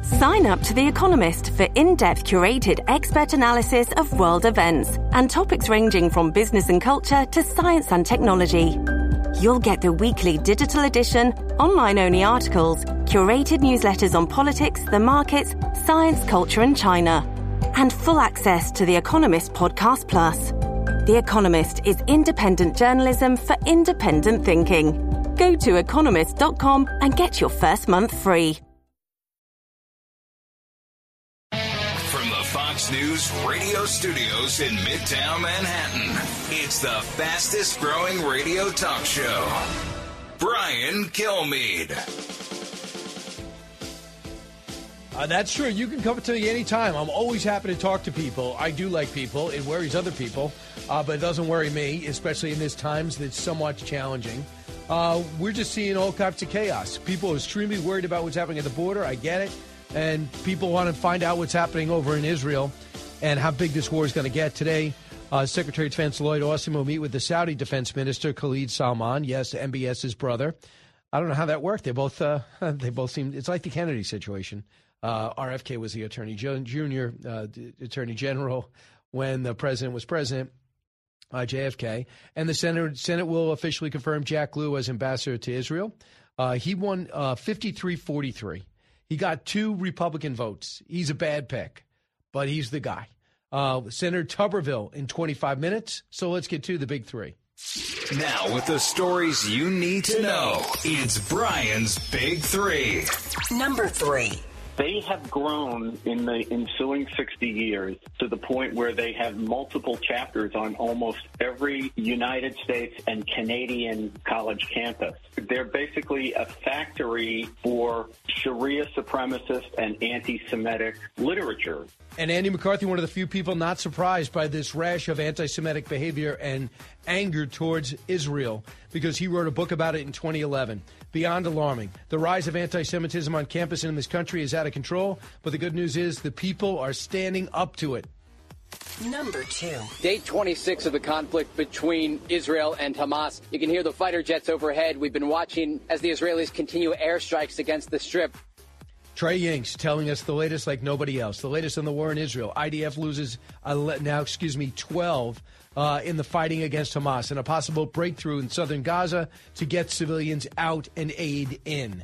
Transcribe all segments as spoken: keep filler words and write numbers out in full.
Sign up to The Economist for in-depth curated expert analysis of world events and topics ranging from business and culture to science and technology. You'll get the weekly digital edition, online-only articles, curated newsletters on politics, the markets, science, culture and China, and full access to The Economist Podcast Plus. The Economist is independent journalism for independent thinking. Go to economist dot com and get your first month free. From the Fox News radio studios in Midtown Manhattan, it's the fastest growing radio talk show. Brian Kilmeade. Uh, that's true. You can come to me anytime. I'm always happy to talk to people. I do like people. It worries other people, uh, but it doesn't worry me, especially in these times that's somewhat challenging. Uh, we're just seeing all kinds of chaos. People are extremely worried about what's happening at the border. I get it. And people want to find out what's happening over in Israel and how big this war is going to get. Today, uh, Secretary of Defense Lloyd Austin will meet with the Saudi Defense Minister Khalid Salman, yes, MBS's brother. I don't know how that worked. They both uh, they both seem, it's like the Kennedy situation. Uh, R F K was the Attorney Junior, uh, Attorney General when the president was president, uh, J F K. And the Senate, Senate will officially confirm Jack Lew as ambassador to Israel. Uh, he won uh, fifty-three forty-three. He got two Republican votes. He's a bad pick, but he's the guy. Uh, Senator Tuberville in twenty-five minutes. So let's get to the big three. Now with the stories you need to know, it's Brian's Big Three. Number three. They have grown in the ensuing sixty years to the point where they have multiple chapters on almost every United States and Canadian college campus. They're basically a factory for Sharia supremacist and anti-Semitic literature. And Andy McCarthy, one of the few people not surprised by this rash of anti-Semitic behavior and anger towards Israel, because he wrote a book about it in twenty eleven. Beyond alarming. The rise of anti-Semitism on campus in this country is out of control, but the good news is the people are standing up to it. Number two. Day twenty-six of the conflict between Israel and Hamas. You can hear the fighter jets overhead. We've been watching as the Israelis continue airstrikes against the Strip. Trey Yingst telling us the latest like nobody else. The latest on the war in Israel. I D F loses uh, now, excuse me, twelve uh, in the fighting against Hamas, and a possible breakthrough in southern Gaza to get civilians out and aid in.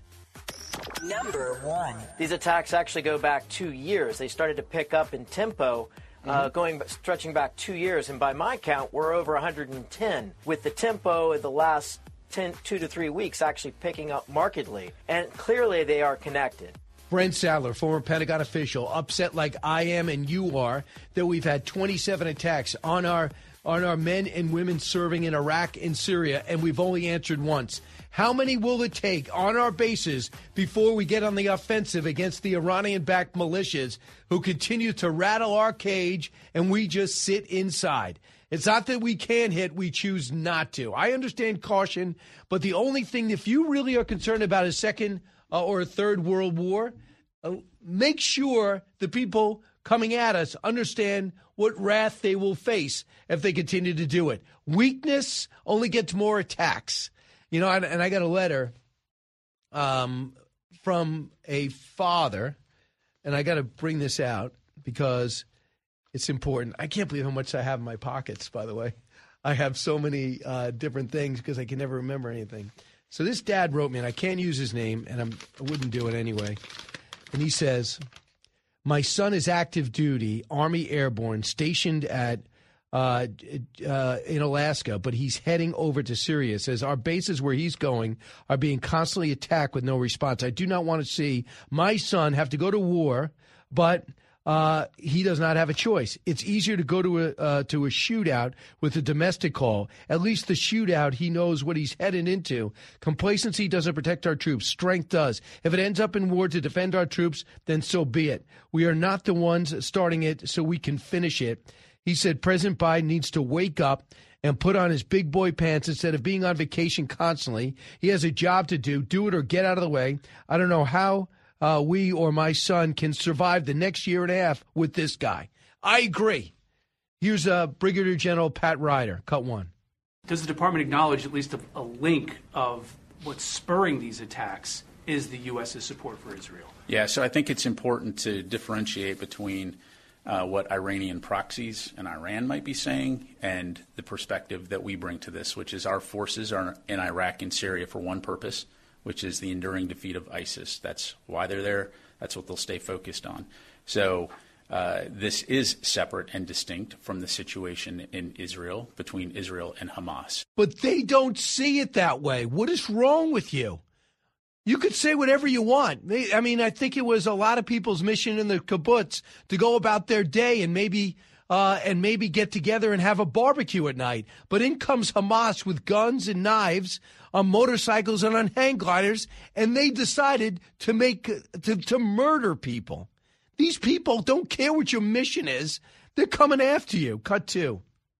Number one. These attacks actually go back two years. They started to pick up in tempo, mm-hmm. uh, going stretching back two years, and by my count, we're over one hundred ten. With the tempo in the last ten, two to three weeks actually picking up markedly, and clearly they are connected. Brent Sadler, former Pentagon official, upset like I am and you are that we've had twenty-seven attacks on our on our men and women serving in Iraq and Syria, and we've only answered once. How many will it take on our bases before we get on the offensive against the Iranian-backed militias who continue to rattle our cage and we just sit inside? It's not that we can hit, we choose not to. I understand caution, but the only thing, if you really are concerned about a second uh, or a third world war, uh, make sure the people coming at us understand what wrath they will face if they continue to do it. Weakness only gets more attacks. You know, and, and I got a letter um, from a father, and I got to bring this out because it's important. I can't believe how much I have in my pockets, by the way. I have so many uh, different things because I can never remember anything. So this dad wrote me, and I can't use his name, and I'm, I wouldn't do it anyway. And he says, my son is active duty, Army Airborne, stationed at uh, uh, in Alaska, but he's heading over to Syria. Says our bases where he's going are being constantly attacked with no response. I do not want to see my son have to go to war, but uh, he does not have a choice. It's easier to go to a uh, to a shootout with a domestic call. At least the shootout, he knows what he's heading into. Complacency doesn't protect our troops. Strength does. If it ends up in war to defend our troops, then so be it. We are not the ones starting it, so we can finish it. He said President Biden needs to wake up and put on his big boy pants instead of being on vacation constantly. He has a job to do. Do it or get out of the way. I don't know how uh, we or my son can survive the next year and a half with this guy. I agree. Here's uh, Brigadier General Pat Ryder, cut one. Does the department acknowledge at least a, a link of what's spurring these attacks is the U S's support for Israel? Yeah, so I think it's important to differentiate between uh, what Iranian proxies in Iran might be saying and the perspective that we bring to this, which is our forces are in Iraq and Syria for one purpose, which is the enduring defeat of ISIS. That's why they're there. That's what they'll stay focused on. So uh, this is separate and distinct from the situation in Israel, between Israel and Hamas. But they don't see it that way. What is wrong with you? You could say whatever you want. I mean, I think it was a lot of people's mission in the kibbutz to go about their day and maybe uh, and maybe get together and have a barbecue at night. But in comes Hamas with guns and knives on motorcycles and on hang gliders, and they decided to make to, to murder people. These people don't care what your mission is. They're coming after you. Cut two.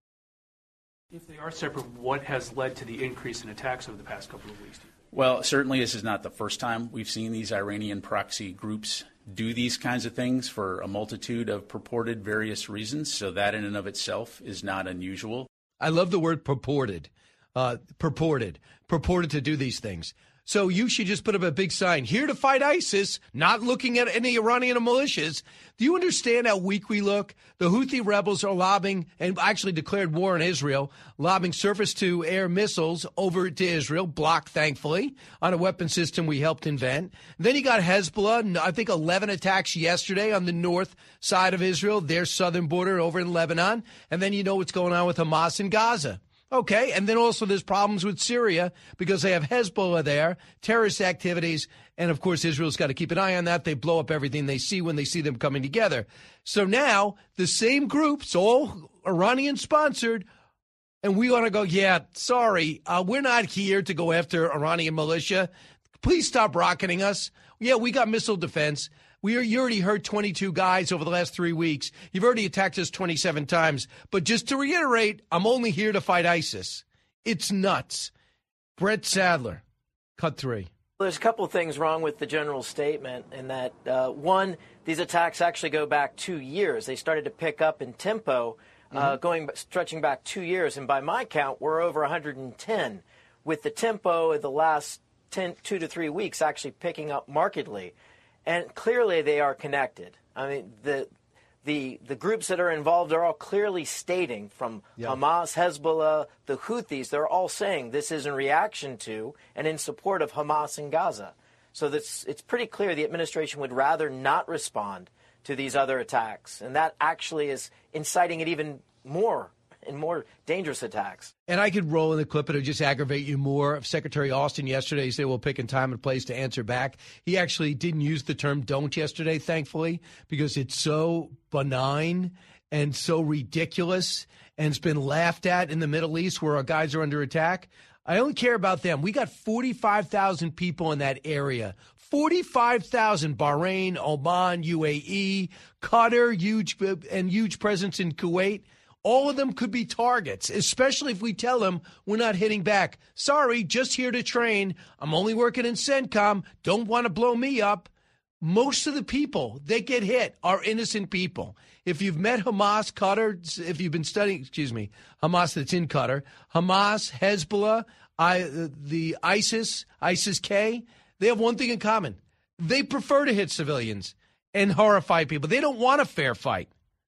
If they are separate, what has led to the increase in attacks over the past couple of weeks? Well, certainly this is not the first time we've seen these Iranian proxy groups do these kinds of things for a multitude of purported various reasons. So that in and of itself is not unusual. I love the word purported. Uh, purported. Purported to do these things. So you should just put up a big sign, here to fight ISIS, not looking at any Iranian militias. Do you understand how weak we look? The Houthi rebels are lobbing, and actually declared war on Israel, lobbing surface-to-air missiles over to Israel, blocked, thankfully, on a weapon system we helped invent. Then you got Hezbollah, I think eleven attacks yesterday on the north side of Israel, their southern border over in Lebanon. And then you know what's going on with Hamas in Gaza. Okay, and then also there's problems with Syria because they have Hezbollah there, terrorist activities, and of course Israel's got to keep an eye on that. They blow up everything they see when they see them coming together. So now the same groups, all Iranian-sponsored, and we want to go, yeah, sorry, uh, we're not here to go after Iranian militia. Please stop rocketing us. Yeah, we got missile defense. We are, you already hurt twenty-two guys over the last three weeks. You've already attacked us twenty-seven times. But just to reiterate, I'm only here to fight ISIS. It's nuts. Brett Sadler, cut three. There's a couple of things wrong with the general statement in that, uh, one, these attacks actually go back two years. They started to pick up in tempo, uh, mm-hmm. going stretching back two years. And by my count, we're over one hundred ten, with the tempo of the last ten, two to three weeks actually picking up markedly. And clearly they are connected. I mean, the the the groups that are involved are all clearly stating, from yeah. Hamas, Hezbollah, the Houthis, they're all saying this is in reaction to and in support of Hamas in Gaza. So that's, it's pretty clear the administration would rather not respond to these other attacks. And that actually is inciting it even more and more dangerous attacks. And I could roll in the clip, it would just aggravate you more. Of Secretary Austin yesterday, he said, we'll pick a time and place to answer back. He actually didn't use the term don't yesterday, thankfully, because it's so benign and so ridiculous and it's been laughed at in the Middle East where our guys are under attack. I only care about them. We got forty-five thousand people in that area. forty-five thousand, Bahrain, Oman, U A E, Qatar, huge and huge presence in Kuwait. All of them could be targets, especially if we tell them we're not hitting back. Sorry, just here to train. I'm only working in CENTCOM. Don't want to blow me up. Most of the people that get hit are innocent people. If you've met Hamas, Qatar, if you've been studying, excuse me, Hamas that's in Qatar, Hamas, Hezbollah, I, the ISIS, ISIS-K, they have one thing in common. They prefer to hit civilians and horrify people. They don't want a fair fight.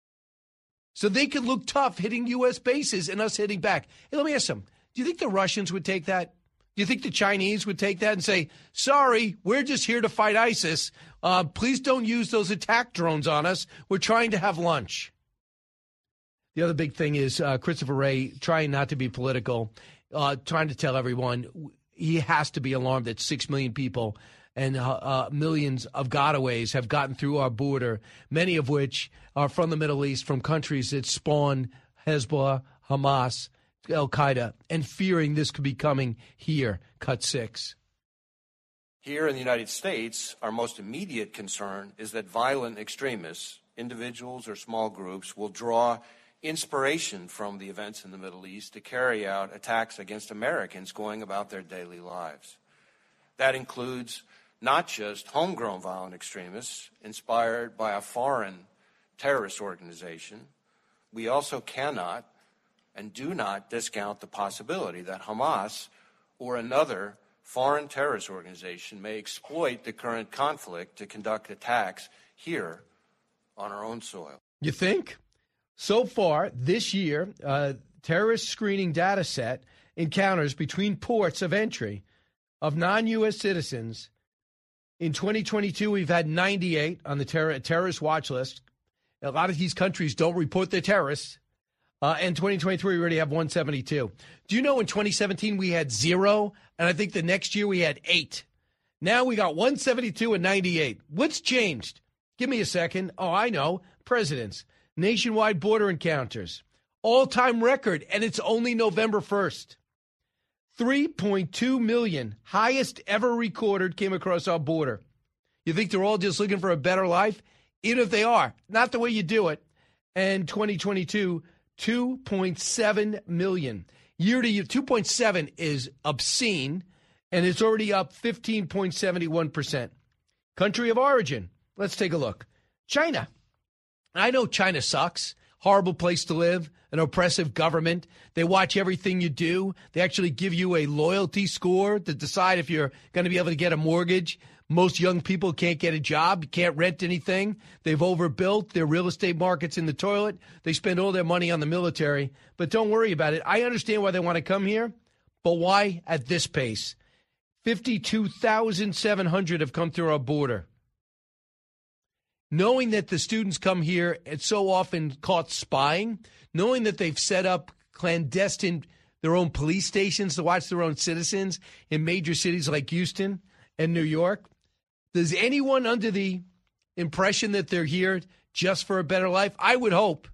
So they could look tough hitting U S bases and us hitting back. Hey, let me ask them. Do you think the Russians would take that? Do you think the Chinese would take that and say, sorry, we're just here to fight ISIS. Uh, please don't use those attack drones on us. We're trying to have lunch. The other big thing is uh, Christopher Wray trying not to be political, uh, trying to tell everyone he has to be alarmed that six million people and uh, uh, millions of gotaways have gotten through our border, many of which are from the Middle East, from countries that spawn Hezbollah, Hamas, Al-Qaeda, and fearing this could be coming here. Cut six. Here in the United States, our most immediate concern is that violent extremists, individuals or small groups, will draw inspiration from the events in the Middle East to carry out attacks against Americans going about their daily lives. That includes not just homegrown violent extremists inspired by a foreign terrorist organization. We also cannot and do not discount the possibility that Hamas or another foreign terrorist organization may exploit the current conflict to conduct attacks here on our own soil. You think? So far this year, uh, terrorist screening data set encounters between ports of entry of non-U S citizens. In twenty twenty-two, we've had ninety-eight on the terror, terrorist watch list. A lot of these countries don't report their terrorists. Uh, and twenty twenty-three, we already have one seventy-two. Do you know in twenty seventeen we had zero? And I think the next year we had eight. Now we got one seventy-two and ninety-eight. What's changed? Give me a second. Oh, I know. Presidents. Nationwide border encounters. All-time record, and it's only November first. three point two million, highest ever recorded, came across our border. You think they're all just looking for a better life? Even if they are, not the way you do it. And twenty twenty-two, two point seven million. Year to year, two point seven is obscene, and it's already up fifteen point seven one percent. Country of origin, let's take a look. China. I know China sucks. Horrible place to live, an oppressive government. They watch everything you do. They actually give you a loyalty score to decide if you're going to be able to get a mortgage. Most young people can't get a job, can't rent anything. They've overbuilt. Their real estate market's in the toilet. They spend all their money on the military. But don't worry about it. I understand why they want to come here, but why at this pace? fifty-two thousand seven hundred have come through our border. Knowing that the students come here and so often caught spying, knowing that they've set up clandestine, their own police stations to watch their own citizens in major cities like Houston and New York, does anyone under the impression that they're here just for a better life? I would hope.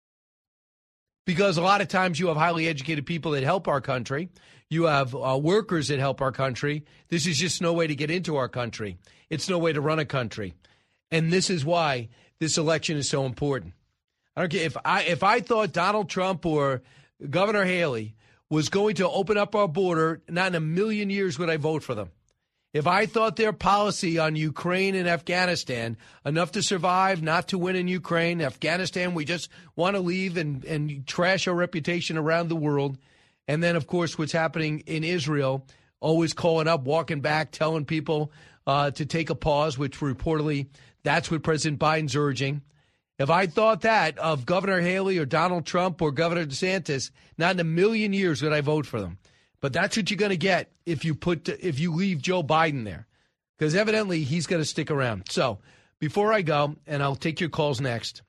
Because a lot of times you have highly educated people that help our country. You have uh, workers that help our country. This is just no way to get into our country. It's no way to run a country. And this is why this election is so important. I don't care if I if I thought Donald Trump or Governor Haley was going to open up our border, not in a million years would I vote for them. If I thought their policy on Ukraine and Afghanistan, enough to survive, not to win in Ukraine, Afghanistan, we just want to leave and, and trash our reputation around the world. And then, of course, what's happening in Israel, always calling up, walking back, telling people uh, to take a pause, which reportedly that's what President Biden's urging. If I thought that of Governor Haley or Donald Trump or Governor DeSantis, not in a million years would I vote for them. But that's what you're going to get if you put if you leave Joe Biden there, because evidently he's going to stick around. So before I go, and I'll take your calls next,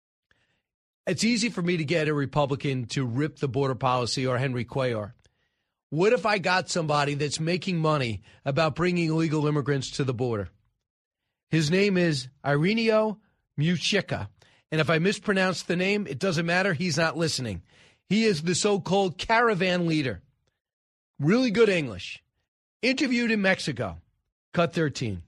it's easy for me to get a Republican to rip the border policy or Henry Cuellar. What if I got somebody that's making money about bringing illegal immigrants to the border? His name is Irineo Mujica. And if I mispronounce the name, it doesn't matter. He's not listening. He is the so-called caravan leader. Really good English. Interviewed in Mexico. Cut thirteen.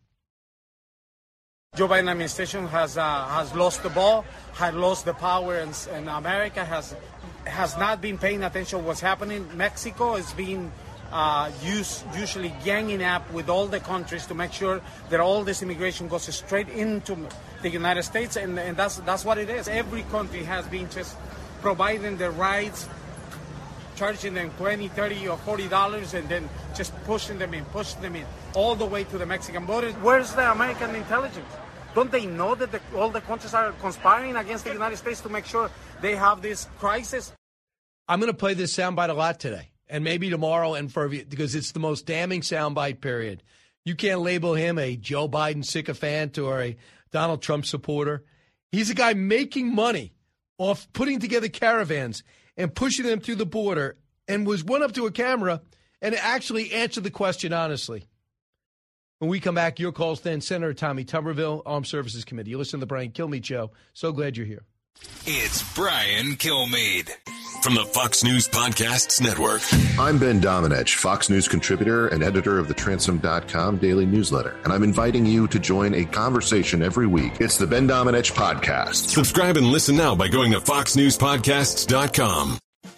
Joe Biden administration has uh, has lost the ball, has lost the power, and, and America has has not been paying attention to what's happening. Mexico is being uh, used, usually ganging up with all the countries to make sure that all this immigration goes straight into the United States, and, and that's that's what it is. Every country has been just providing the rights, charging them twenty, thirty, or forty dollars, and then just pushing them in, pushing them in, all the way to the Mexican border. Where's the American intelligence? Don't they know that the, all the countries are conspiring against the United States to make sure they have this crisis? I'm going to play this soundbite a lot today, and maybe tomorrow, and for because it's the most damning soundbite, period. You can't label him a Joe Biden sycophant or a Donald Trump supporter. He's a guy making money off putting together caravans and pushing them through the border, and was one up to a camera and actually answered the question honestly. When we come back, your calls then. Senator Tommy Tuberville, Armed Services Committee. You listen to the Brian Kilmeade Show. So glad you're here. It's Brian Kilmeade. From the Fox News Podcasts Network. I'm Ben Domenech, Fox News contributor and editor of the Transom dot com daily newsletter, and I'm inviting you to join a conversation every week. It's the Ben Domenech Podcast. Subscribe and listen now by going to fox news podcasts dot com.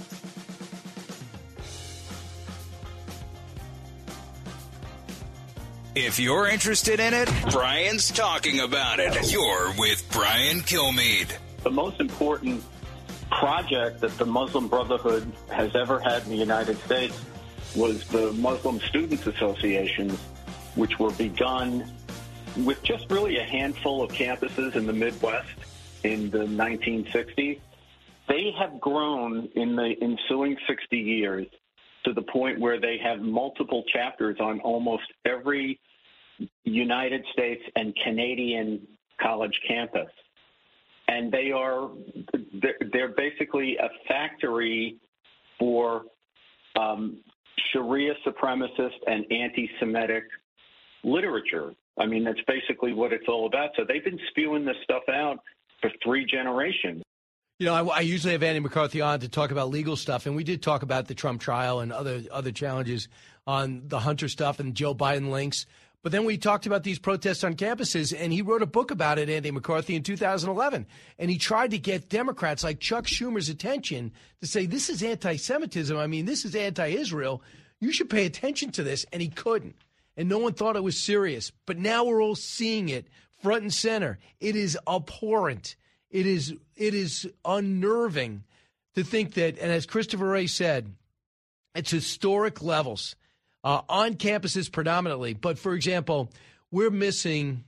If you're interested in it, Brian's talking about it. You're with Brian Kilmeade. The most important project that the Muslim Brotherhood has ever had in the United States was the Muslim Students Associations, which were begun with just really a handful of campuses in the Midwest in the nineteen sixties. They have grown in the ensuing sixty years to the point where they have multiple chapters on almost every United States and Canadian college campus. And they are, they're basically a factory for um, Sharia supremacist and anti-Semitic literature. I mean, that's basically what it's all about. So they've been spewing this stuff out for three generations. You know, I, I usually have Andy McCarthy on to talk about legal stuff, and we did talk about the Trump trial and other other challenges on the Hunter stuff and Joe Biden links. But then we talked about these protests on campuses, and he wrote a book about it, Andy McCarthy, in two thousand eleven. And he tried to get Democrats like Chuck Schumer's attention to say, this is anti-Semitism. I mean, this is anti-Israel. You should pay attention to this. And he couldn't. And no one thought it was serious. But now we're all seeing it front and center. It is abhorrent. It is it is unnerving to think that, and as Christopher Wray said, it's historic levels uh, on campuses predominantly. But, for example, we're missing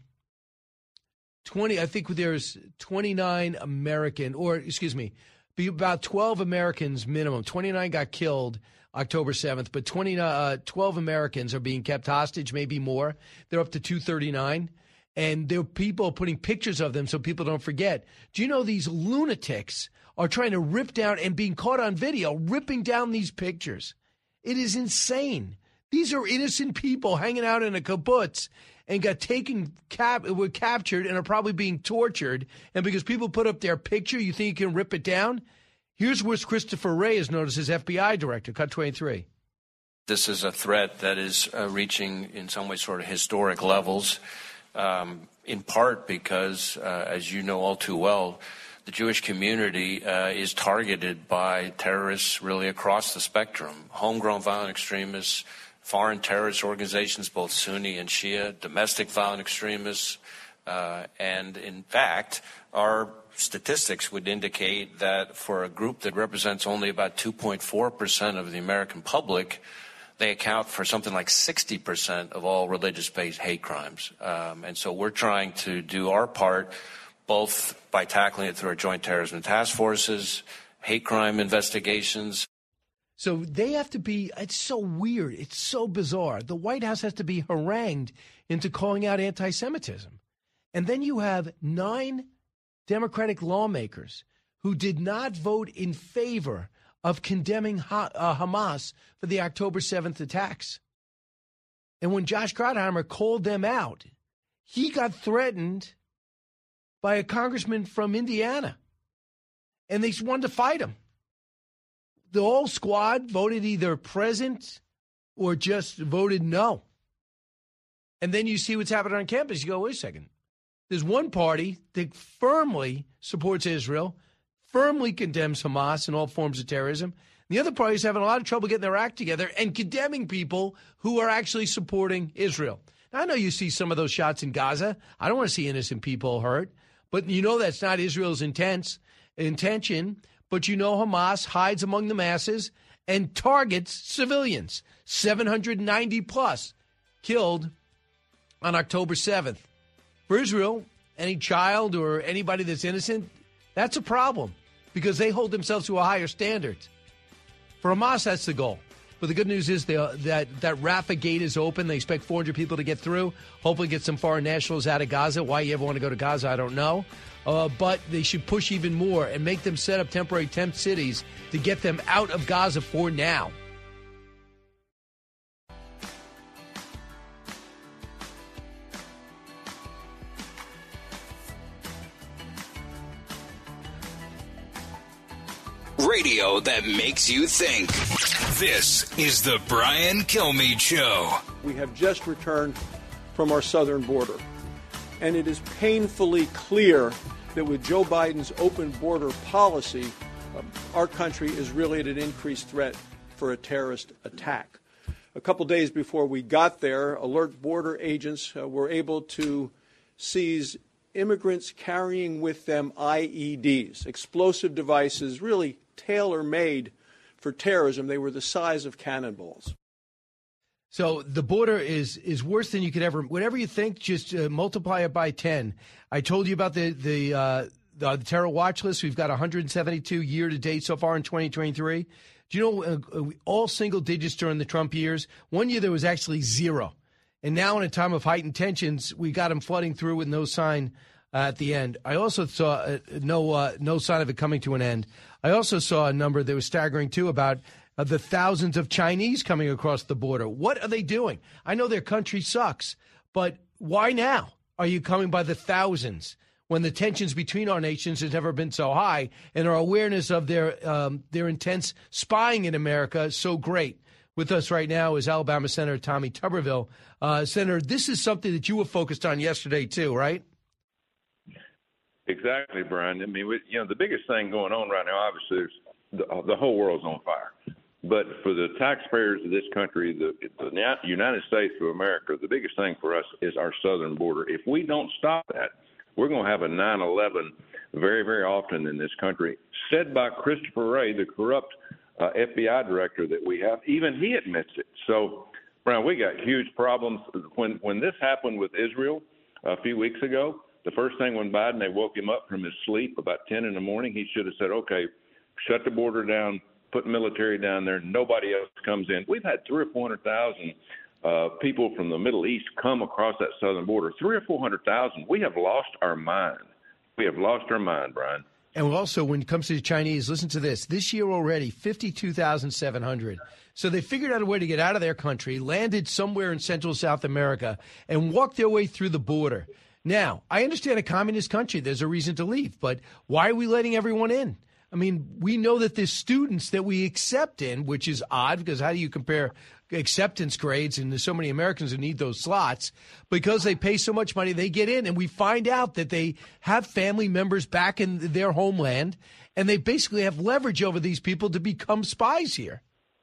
twenty, I think there's twenty-nine American, or excuse me, about twelve Americans minimum. twenty-nine got killed October seventh, but twenty, uh, twelve Americans are being kept hostage, maybe more. They're up to two thirty-nine. And there are people putting pictures of them so people don't forget. Do you know these lunatics are trying to rip down and being caught on video, ripping down these pictures? It is insane. These are innocent people hanging out in a kibbutz and got taken, cap, were captured and are probably being tortured. And because people put up their picture, you think you can rip it down? Here's what Christopher Wray has noticed as F B I director. Cut twenty-three. This is a threat that is uh, reaching, in some ways, sort of historic levels. Um, in part because, uh, as you know all too well, the Jewish community uh, is targeted by terrorists really across the spectrum. Homegrown violent extremists, foreign terrorist organizations, both Sunni and Shia, domestic violent extremists. Uh, and in fact, our statistics would indicate that for a group that represents only about two point four percent of the American public, they account for something like sixty percent of all religious-based hate crimes. Um, and so we're trying to do our part, both by tackling it through our joint terrorism task forces, hate crime investigations. So they have to be, it's so weird. It's so bizarre. The White House has to be harangued into calling out anti-Semitism. And then you have nine Democratic lawmakers who did not vote in favor of condemning ha- uh, Hamas for the October seventh attacks. And when Josh Gottheimer called them out, he got threatened by a congressman from Indiana. And they wanted to fight him. The whole squad voted either present or just voted no. And then you see what's happening on campus. You go, wait a second. There's one party that firmly supports Israel, firmly condemns Hamas and all forms of terrorism. The other party is having a lot of trouble getting their act together and condemning people who are actually supporting Israel. Now, I know you see some of those shots in Gaza. I don't want to see innocent people hurt. But you know that's not Israel's intense, intention. But you know Hamas hides among the masses and targets civilians. seven hundred ninety plus killed on October seventh. For Israel, any child or anybody that's innocent, that's a problem because they hold themselves to a higher standard. For Hamas, that's the goal. But the good news is they, that that Rafah gate is open. They expect four hundred people to get through, hopefully get some foreign nationals out of Gaza. Why you ever want to go to Gaza, I don't know. Uh, but they should push even more and make them set up temporary tent cities to get them out of Gaza for now. Radio that makes you think. This is the Brian Kilmeade Show. We have just returned from our southern border, and it is painfully clear that with Joe Biden's open border policy, uh, our country is really at an increased threat for a terrorist attack. A couple days before we got there, alert border agents uh, were able to seize immigrants carrying with them I E Ds, explosive devices really tailor-made for terrorism. They were the size of cannonballs. So the border is is worse than you could ever. Whatever you think, just uh, multiply it by ten. I told you about the the, uh, the the terror watch list. We've got one hundred seventy-two year to date so far in twenty twenty-three. Do you know uh, all single digits during the Trump years? One year there was actually zero, and now in a time of heightened tensions, we got them flooding through with no sign uh, at the end. I also saw uh, no uh, no sign of it coming to an end. I also saw a number that was staggering too about Uh, the thousands of Chinese coming across the border. What are they doing? I know their country sucks, but why now are you coming by the thousands when the tensions between our nations has never been so high and our awareness of their um, their intense spying in America is so great? With us right now is Alabama Senator Tommy Tuberville. Uh, Senator, this is something that you were focused on yesterday too, right? Exactly, Brian. I mean, we, you know, the biggest thing going on right now, obviously, is the, the whole world's on fire. But for the taxpayers of this country, the, the United States of America, the biggest thing for us is our southern border. If we don't stop that, we're going to have a nine eleven very, very often in this country. Said by Christopher Wray, the corrupt uh, F B I director that we have, even he admits it. So, Brian, we got huge problems. When when this happened with Israel a few weeks ago, the first thing when Biden, they woke him up from his sleep about ten in the morning, he should have said, okay, shut the border down, put military down there, nobody else comes in. We've had three or four hundred thousand uh, people from the Middle East come across that southern border. Three or four hundred thousand. We have lost our mind. We have lost our mind, Brian. And also, when it comes to the Chinese, listen to this. This year already, fifty-two thousand seven hundred. So they figured out a way to get out of their country, landed somewhere in Central South America, and walked their way through the border. Now, I understand a communist country, there's a reason to leave, but why are we letting everyone in? I mean, we know that there's students that we accept in, which is odd because how do you compare acceptance grades? And there's so many Americans who need those slots because they pay so much money, they get in and we find out that they have family members back in their homeland and they basically have leverage over these people to become spies here.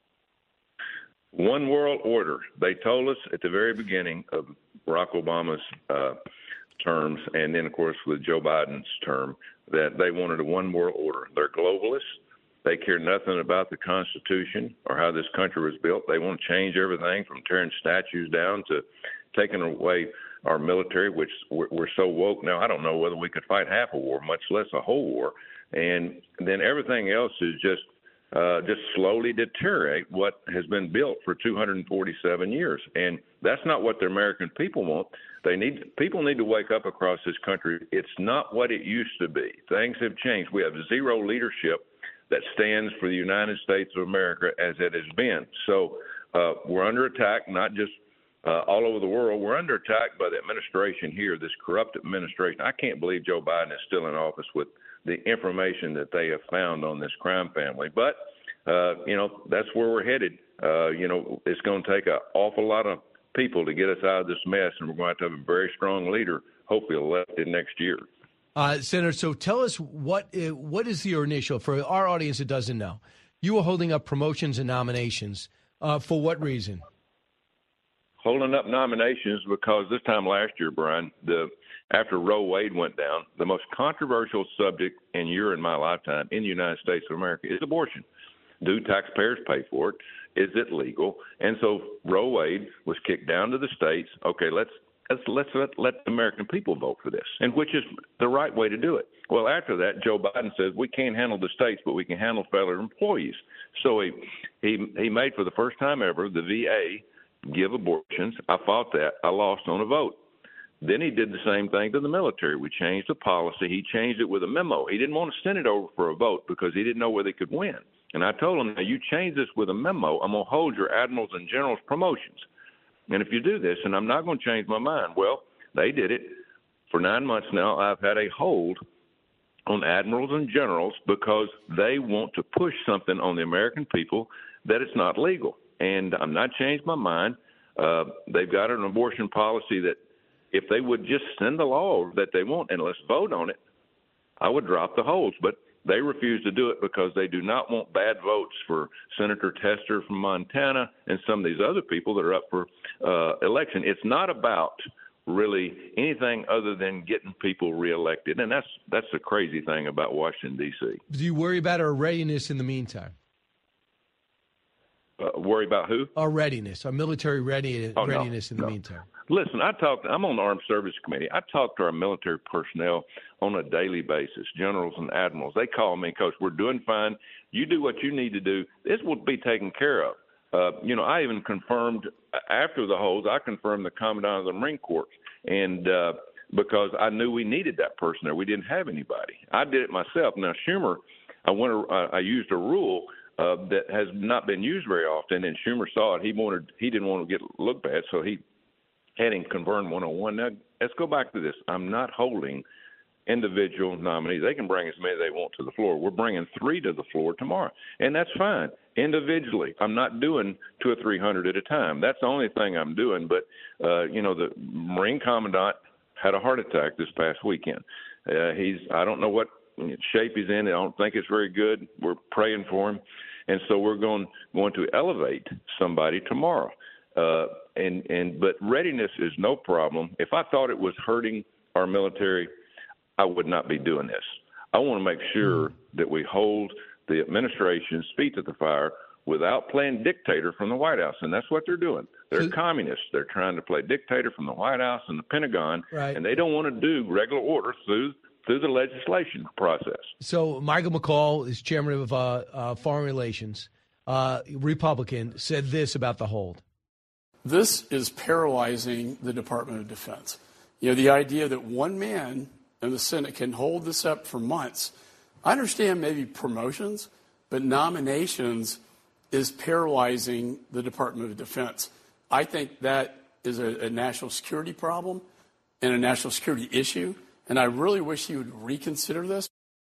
One world order. They told us at the very beginning of Barack Obama's uh, terms and then, of course, with Joe Biden's term, that they wanted a one world order. They're globalists. They care nothing about the Constitution or how this country was built. They want to change everything from tearing statues down to taking away our military, which we're so woke now. I don't know whether we could fight half a war, much less a whole war. And then everything else is just uh, just slowly deteriorate what has been built for two hundred forty-seven years. And that's not what the American people want. They need people need to wake up across this country. It's not what it used to be. Things have changed. We have zero leadership that stands for the United States of America as it has been. So uh, we're under attack, not just uh, all over the world. We're under attack by the administration here, this corrupt administration. I can't believe Joe Biden is still in office with the information that they have found on this crime family. But, uh, you know, that's where we're headed. Uh, you know, it's going to take an awful lot of people to get us out of this mess, and we're going to have to have a very strong leader, hopefully elected next year. Uh, Senator, so tell us what uh, what is your initial, for our audience that doesn't know, you were holding up promotions and nominations. Uh, for what reason? Holding up nominations because this time last year, Brian, the after Roe Wade went down, the most controversial subject in your and my lifetime in the United States of America is abortion. Do taxpayers pay for it? Is it legal? And so Roe Wade was kicked down to the states. Okay, let's let's let's let, let the American people vote for this, and which is the right way to do it. Well, after that, Joe Biden says we can't handle the states, but we can handle federal employees. So he he he made for the first time ever the V A give abortions. I fought that. I lost on a vote. Then he did the same thing to the military. We changed the policy. He changed it with a memo. He didn't want to send it over for a vote because he didn't know where they could win. And I told him, now you change this with a memo, I'm going to hold your admirals and generals promotions. And if you do this, and I'm not going to change my mind. Well, they did it. For nine months now, I've had a hold on admirals and generals because they want to push something on the American people that it's not legal. And I'm not changed my mind. Uh, they've got an abortion policy that if they would just send the law that they want and let's vote on it, I would drop the holds. But they refuse to do it because they do not want bad votes for Senator Tester from Montana and some of these other people that are up for uh, election. It's not about really anything other than getting people reelected. And that's that's the crazy thing about Washington, D C. Do you worry about our readiness in the meantime? Uh, worry about who? Our readiness, our military ready, oh, readiness no, in the no. meantime. Listen, I talk. I'm on the Armed Services Committee. I talk to our military personnel on a daily basis, generals and admirals. They call me, Coach, we're doing fine. You do what you need to do. This will be taken care of. Uh, you know, I even confirmed after the holds, I confirmed the Commandant of the Marine Corps, and uh, because I knew we needed that person there. We didn't have anybody. I did it myself. Now, Schumer, I, went, uh, I used a rule uh, that has not been used very often, and Schumer saw it. He wanted, he didn't want to get look bad, so he had him confirm one on one. Now, let's go back to this. I'm not holding individual nominees. They can bring as many as they want to the floor. We're bringing three to the floor tomorrow, and that's fine. Individually, I'm not doing two or three hundred at a time. That's the only thing I'm doing. But uh, you know, the Marine Commandant had a heart attack this past weekend. Uh, he's I don't know what shape he's in. I don't think it's very good. We're praying for him, and so we're going going to elevate somebody tomorrow. Uh, and and but readiness is no problem. If I thought it was hurting our military, I would not be doing this. I want to make sure that we hold the administration's feet to the fire without playing dictator from the White House, and that's what they're doing. They're communists. They're trying to play dictator from the White House and the Pentagon, right. and they don't want to do regular order through through the legislation process. So Michael McCaul is chairman of uh, uh, Foreign Relations, uh, Republican, said this about the hold. This is paralyzing the Department of Defense. You know, the idea that one man in the Senate can hold this up for months. I understand maybe promotions, but nominations is paralyzing the Department of Defense. I think that is a, a national security problem and a national security issue, and I really wish he would reconsider this.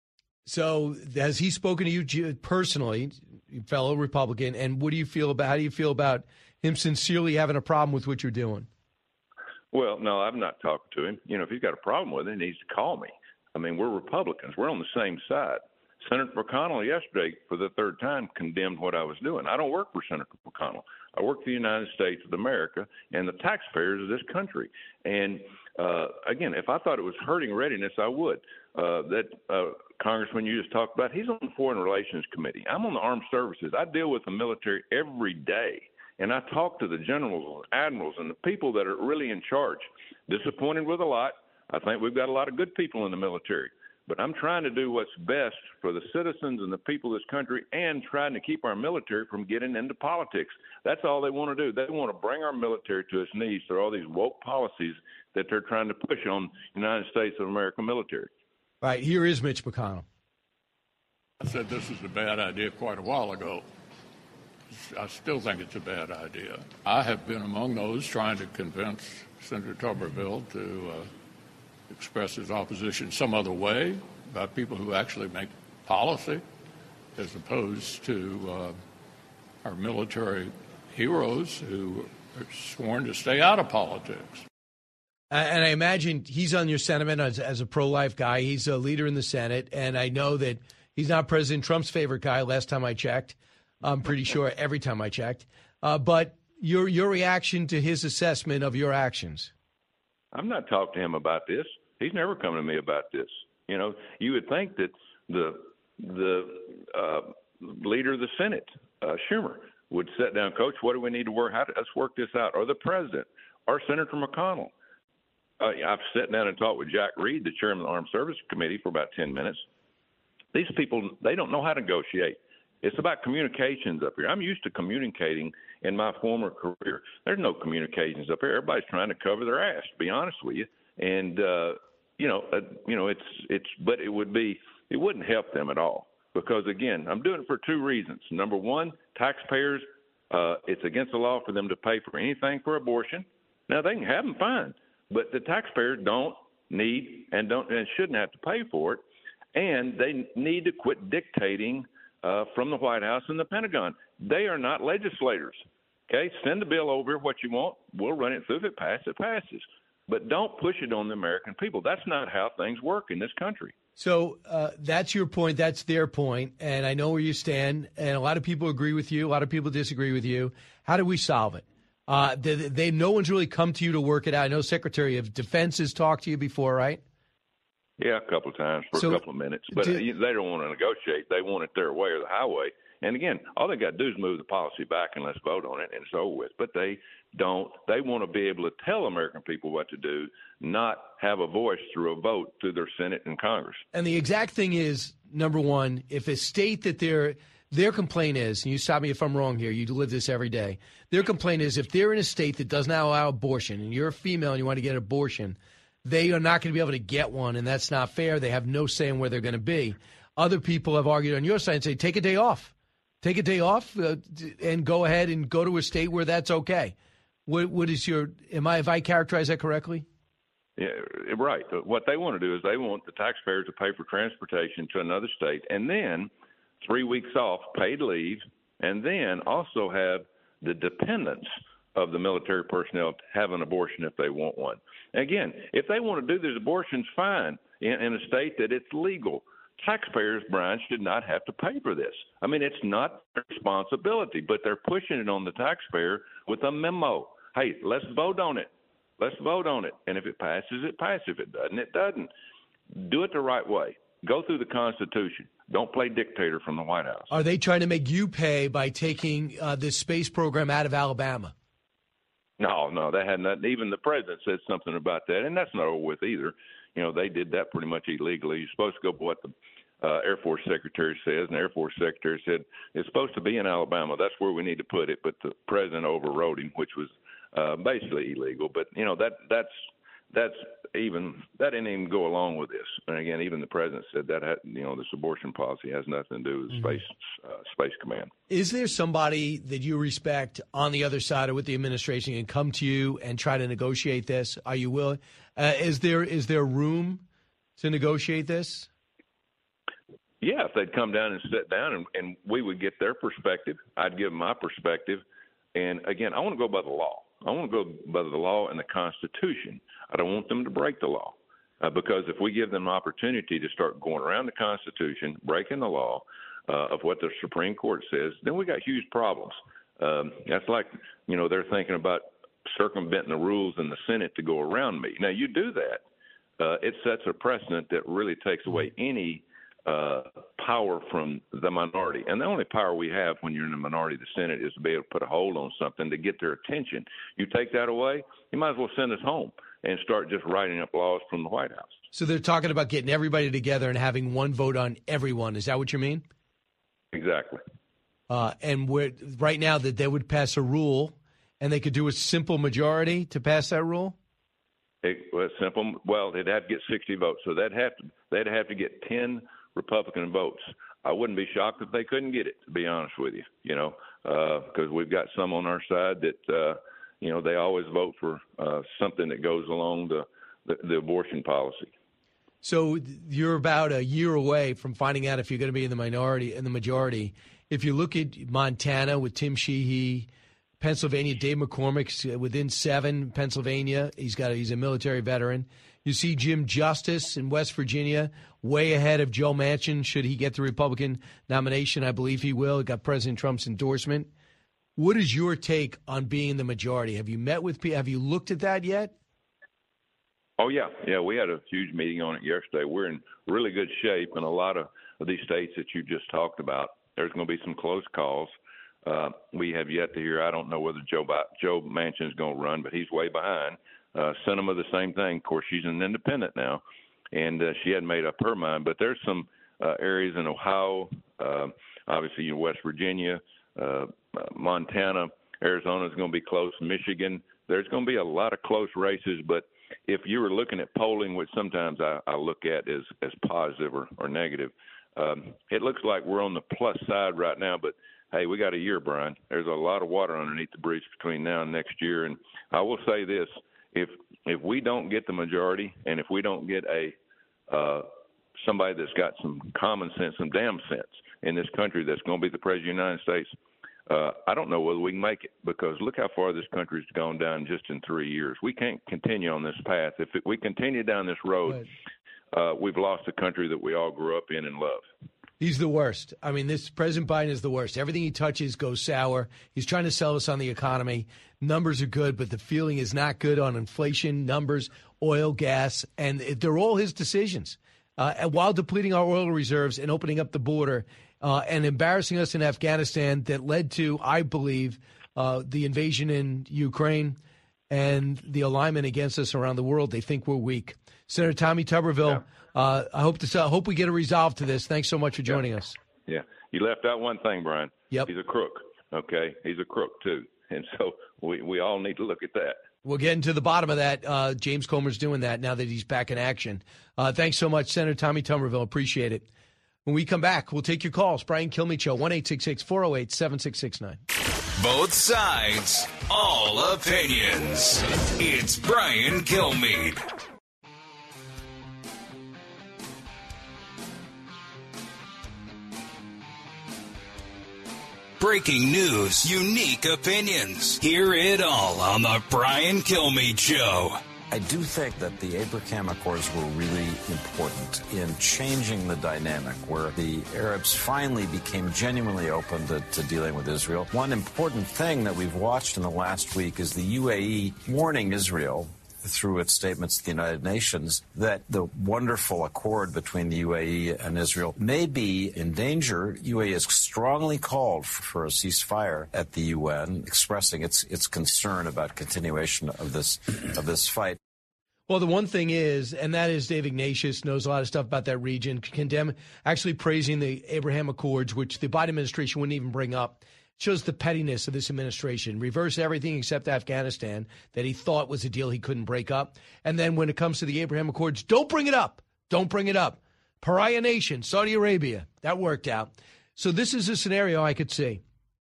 So has he spoken to you personally, fellow Republican, and what do you feel about, how do you feel about him sincerely having a problem with what you're doing? Well, no, I've not talked to him. You know, if he's got a problem with it, he needs to call me. I mean, we're Republicans. We're on the same side. Senator McConnell yesterday, for the third time, condemned what I was doing. I don't work for Senator McConnell. I work for the United States of America and the taxpayers of this country. And, uh, again, if I thought it was hurting readiness, I would. Uh, that uh, Congressman you just talked about, he's on the Foreign Relations Committee. I'm on the Armed Services. I deal with the military every day. And I talk to the generals and admirals and the people that are really in charge. Disappointed with a lot. I think we've got a lot of good people in the military. But I'm trying to do what's best for the citizens and the people of this country and trying to keep our military from getting into politics. That's all they want to do. They want to bring our military to its knees through all these woke policies that they're trying to push on the United States of America military. All right, here is Mitch McConnell. I said this is a bad idea quite a while ago. I still think it's a bad idea. I have been among those trying to convince Senator Tuberville to uh, express his opposition some other way by people who actually make policy as opposed to uh, our military heroes who are sworn to stay out of politics. And I imagine he's on your sentiment as, as a pro-life guy. He's a leader in the Senate, and I know that he's not President Trump's favorite guy last time I checked. I'm pretty sure every time I checked. Uh, but your your reaction to his assessment of your actions? I'm not talking to him about this. He's never come to me about this. You know, you would think that the the uh, leader of the Senate, uh, Schumer, would sit down, Coach, what do we need to work? How to, let's work this out. Or the president, or Senator McConnell. Uh, I've sat down and talked with Jack Reed, the chairman of the Armed Services Committee, for about ten minutes. These people, they don't know how to negotiate. It's about communications up here. I'm used to communicating in my former career. There's no communications up here. Everybody's trying to cover their ass, to be honest with you. And, uh, you know, uh, you know, it's, it's, but it would be, it wouldn't help them at all. Because, again, I'm doing it for two reasons. Number one, taxpayers, uh, it's against the law for them to pay for anything for abortion. Now, they can have them fine, but the taxpayers don't need and don't and shouldn't have to pay for it. And they need to quit dictating Uh, from the White House and the Pentagon. They are not legislators. Okay, send the bill over, what you want. We'll run it through. If it passes, it passes. But don't push it on the American people. That's not how things work in this country. So uh, that's your point. That's their point. And I know where you stand. And a lot of people agree with you. A lot of people disagree with you. How do we solve it? Uh, they, they, no one's really come to you to work it out. I know Secretary of Defense has talked to you before, right? Yeah, a couple of times for so, a couple of minutes. But do, they don't want to negotiate. They want it their way or the highway. And again, all they got to do is move the policy back and let's vote on it, and it's over with. But they don't. They want to be able to tell American people what to do, not have a voice through a vote through their Senate and Congress. And the exact thing is, number one, if a state that their their complaint is, and you stop me if I'm wrong here, you live this every day, their complaint is if they're in a state that does not allow abortion and you're a female and you want to get an abortion, they are not going to be able to get one, and that's not fair. They have no say in where they're going to be. Other people have argued on your side and say, take a day off. Take a day off uh, and go ahead and go to a state where that's okay. What, what is your – am I – have I characterized that correctly? Yeah, right. What they want to do is they want the taxpayers to pay for transportation to another state and then three weeks off, paid leave, and then also have the dependents of the military personnel to have an abortion if they want one. Again, if they want to do these abortions, fine, in, in a state that it's legal. Taxpayers, Brian, should not have to pay for this. I mean, it's not their responsibility, but they're pushing it on the taxpayer with a memo. Hey, let's vote on it. Let's vote on it. And if it passes, it passes. If it doesn't, it doesn't. Do it the right way. Go through the Constitution. Don't play dictator from the White House. Are they trying to make you pay by taking uh, this space program out of Alabama? No, no, that had not. Even the president said something about that, and that's not over with either. You know, they did that pretty much illegally. You're supposed to go by what the uh, Air Force Secretary says, and the Air Force Secretary said it's supposed to be in Alabama. That's where we need to put it. But the president overrode him, which was uh, basically illegal. But you know that that's that's even that didn't even go along with this. And again, even the president said that had, you know this abortion policy has nothing to do with mm-hmm. space uh, space command. Is there somebody that you respect on the other side or with the administration and come to you and try to negotiate this? Are you willing? Uh, is there is there room to negotiate this? Yeah, if they'd come down and sit down and, and we would get their perspective, I'd give them my perspective. And again, I want to go by the law. I want to go by the law and the Constitution. I don't want them to break the law uh, because if we give them an opportunity to start going around the Constitution, breaking the law uh, of what the Supreme Court says, then we got huge problems. Um, that's like, you know, they're thinking about circumventing the rules in the Senate to go around me. Now, you do that, uh, it sets a precedent that really takes away any uh, power from the minority. And the only power we have when you're in the minority of the Senate is to be able to put a hold on something to get their attention. You take that away, you might as well send us home and start just writing up laws from the White House. So they're talking about getting everybody together and having one vote on everyone. Is that what you mean? Exactly. Uh, and we're, right now that they would pass a rule and they could do a simple majority to pass that rule? It was simple. Well, they'd have to get sixty votes, so they'd have to they'd have to get ten Republican votes. I wouldn't be shocked if they couldn't get it, to be honest with you. You know, because uh, we've got some on our side that uh, you know they always vote for uh, something that goes along the, the the abortion policy. So you're about a year away from finding out if you're going to be in the minority in the majority. If you look at Montana with Tim Sheehy, Pennsylvania, Dave McCormick's within seven. Pennsylvania, he's got a, he's a military veteran. You see Jim Justice in West Virginia, way ahead of Joe Manchin. Should he get the Republican nomination, I believe he will. He got President Trump's endorsement. What is your take on being in the majority? Have you met with people? Have you looked at that yet? Oh, yeah. Yeah, we had a huge meeting on it yesterday. We're in really good shape in a lot of, of these states that you just talked about. There's going to be some close calls. Uh, we have yet to hear. I don't know whether Joe Joe Manchin is going to run, but he's way behind. Uh, Sinema, the same thing. Of course, she's an independent now, and uh, she hadn't made up her mind. But there's some uh, areas in Ohio, uh, obviously, you know, West Virginia, uh, Montana, Arizona is going to be close. Michigan, there's going to be a lot of close races. But if you were looking at polling, which sometimes I, I look at as as positive or, or negative, um, it looks like we're on the plus side right now, but hey, we got a year, Brian. There's a lot of water underneath the bridge between now and next year. And I will say this, if if we don't get the majority and if we don't get a uh, somebody that's got some common sense, some damn sense in this country that's going to be the President of the United States, uh, I don't know whether we can make it because look how far this country's gone down just in three years. We can't continue on this path. If it, we continue down this road, uh, we've lost the country that we all grew up in and love. He's the worst. I mean, this President Biden is the worst. Everything he touches goes sour. He's trying to sell us on the economy. Numbers are good, but the feeling is not good on inflation, numbers, oil, gas, and they're all his decisions. Uh, and while depleting our oil reserves and opening up the border, uh, and embarrassing us in Afghanistan that led to, I believe, uh, the invasion in Ukraine and the alignment against us around the world. They think we're weak. Senator Tommy Tuberville, yeah. uh, I hope to I hope we get a resolve to this. Thanks so much for joining yeah. us. Yeah, you left out one thing, Brian. Yep. He's a crook, okay? He's a crook, too. And so we, we all need to look at that. We're getting to the bottom of that. Uh, James Comer's doing that now that he's back in action. Uh, thanks so much, Senator Tommy Tuberville. Appreciate it. When we come back, we'll take your calls. Brian Kilmeade Show, one eight six six, four oh eight, seven six six nine. Both sides, all opinions. It's Brian Kilmeade. Breaking news, unique opinions. Hear it all on the Brian Kilmeade Show. I do think that the Abraham Accords were really important in changing the dynamic where the Arabs finally became genuinely open to, to dealing with Israel. One important thing that we've watched in the last week is the U A E warning Israel through its statements to the United Nations that the wonderful accord between the U A E and Israel may be in danger. U A E has strongly called for, for a ceasefire at the U N, expressing its its concern about continuation of this of this fight. Well, the one thing is, and that is Dave Ignatius knows a lot of stuff about that region, condemn, actually praising the Abraham Accords, which the Biden administration wouldn't even bring up. Shows the pettiness of this administration. Reverse everything except Afghanistan that he thought was a deal he couldn't break up. And then when it comes to the Abraham Accords, don't bring it up. Don't bring it up. Pariah nation, Saudi Arabia. That worked out. So this is a scenario I could see.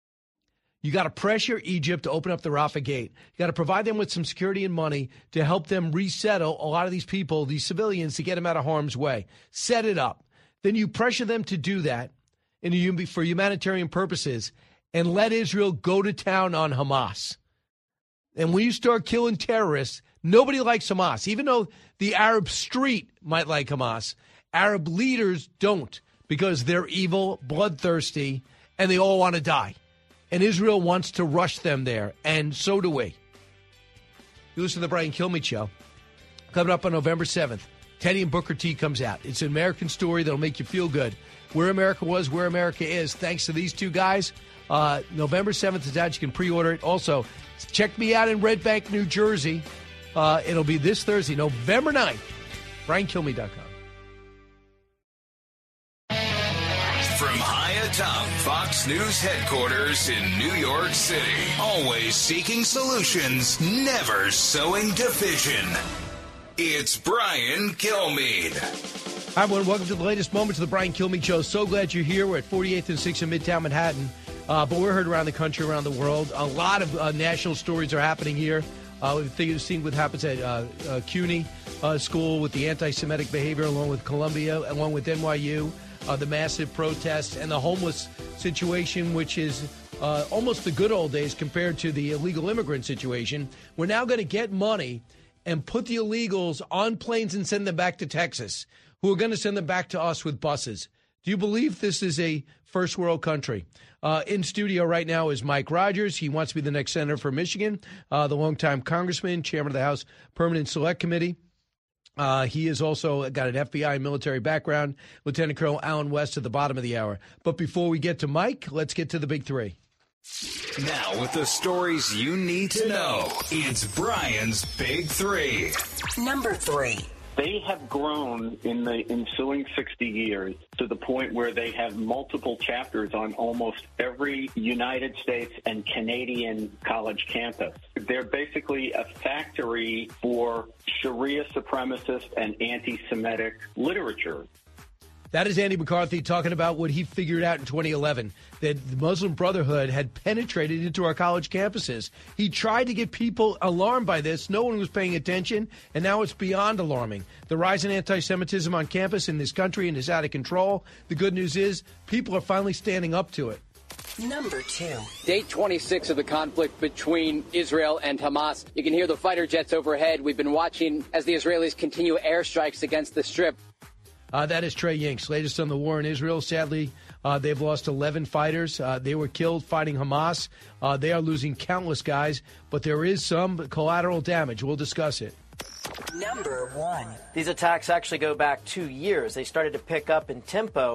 You got to pressure Egypt to open up the Rafah gate. You got to provide them with some security and money to help them resettle a lot of these people, these civilians, to get them out of harm's way. Set it up. Then you pressure them to do that in, for humanitarian purposes, and let Israel go to town on Hamas. And when you start killing terrorists, nobody likes Hamas. Even though the Arab street might like Hamas, Arab leaders don't, because they're evil, bloodthirsty, and they all want to die. And Israel wants to rush them there, and so do we. You listen to the Brian Kilmeade Show. Coming up on November seventh, Teddy and Booker T comes out. It's an American story that'll make you feel good. Where America was, where America is, thanks to these two guys. Uh, November seventh is out. You can pre-order it. Also, check me out in Red Bank, New Jersey. Uh, it'll be this Thursday, November ninth. Brian Kilmeade dot com. From high atop Fox News headquarters in New York City, always seeking solutions, never sowing division. It's Brian Kilmeade. Hi, everyone. Welcome to the latest moments of the Brian Kilmeade Show. So glad you're here. We're at forty-eighth and sixth in Midtown Manhattan. Uh, but we're heard around the country, around the world. A lot of uh, national stories are happening here. Uh, we've seen what happens at uh, uh, CUNY uh, School with the anti-Semitic behavior, along with Columbia, along with N Y U, uh, the massive protests, and the homeless situation, which is uh, almost the good old days compared to the illegal immigrant situation. We're now going to get money and put the illegals on planes and send them back to Texas, who are going to send them back to us with buses. Do you believe this is a first world country? Uh, in studio right now is Mike Rogers. He wants to be the next senator for Michigan, uh, the longtime congressman, chairman of the House Permanent Select Committee. Uh, he has also got an F B I military background. Lieutenant Colonel Alan West at the bottom of the hour. But before we get to Mike, let's get to the big three. Now with the stories you need to know, it's Brian's Big Three. Number three. They have grown in the ensuing sixty years to the point where they have multiple chapters on almost every United States and Canadian college campus. They're basically a factory for Sharia supremacist and anti-Semitic literature. That is Andy McCarthy talking about what he figured out in twenty eleven, that the Muslim Brotherhood had penetrated into our college campuses. He tried to get people alarmed by this. No one was paying attention, and now it's beyond alarming. The rise in anti-Semitism on campus in this country is out of control. The good news is people are finally standing up to it. Number two. Day twenty-six of the conflict between Israel and Hamas. You can hear the fighter jets overhead. We've been watching as the Israelis continue airstrikes against the Strip. Uh, that is Trey Yingst, latest on the war in Israel. Sadly, uh, they've lost eleven fighters. Uh, they were killed fighting Hamas. Uh, they are losing countless guys, but there is some collateral damage. We'll discuss it. Number one. These attacks actually go back two years. They started to pick up in tempo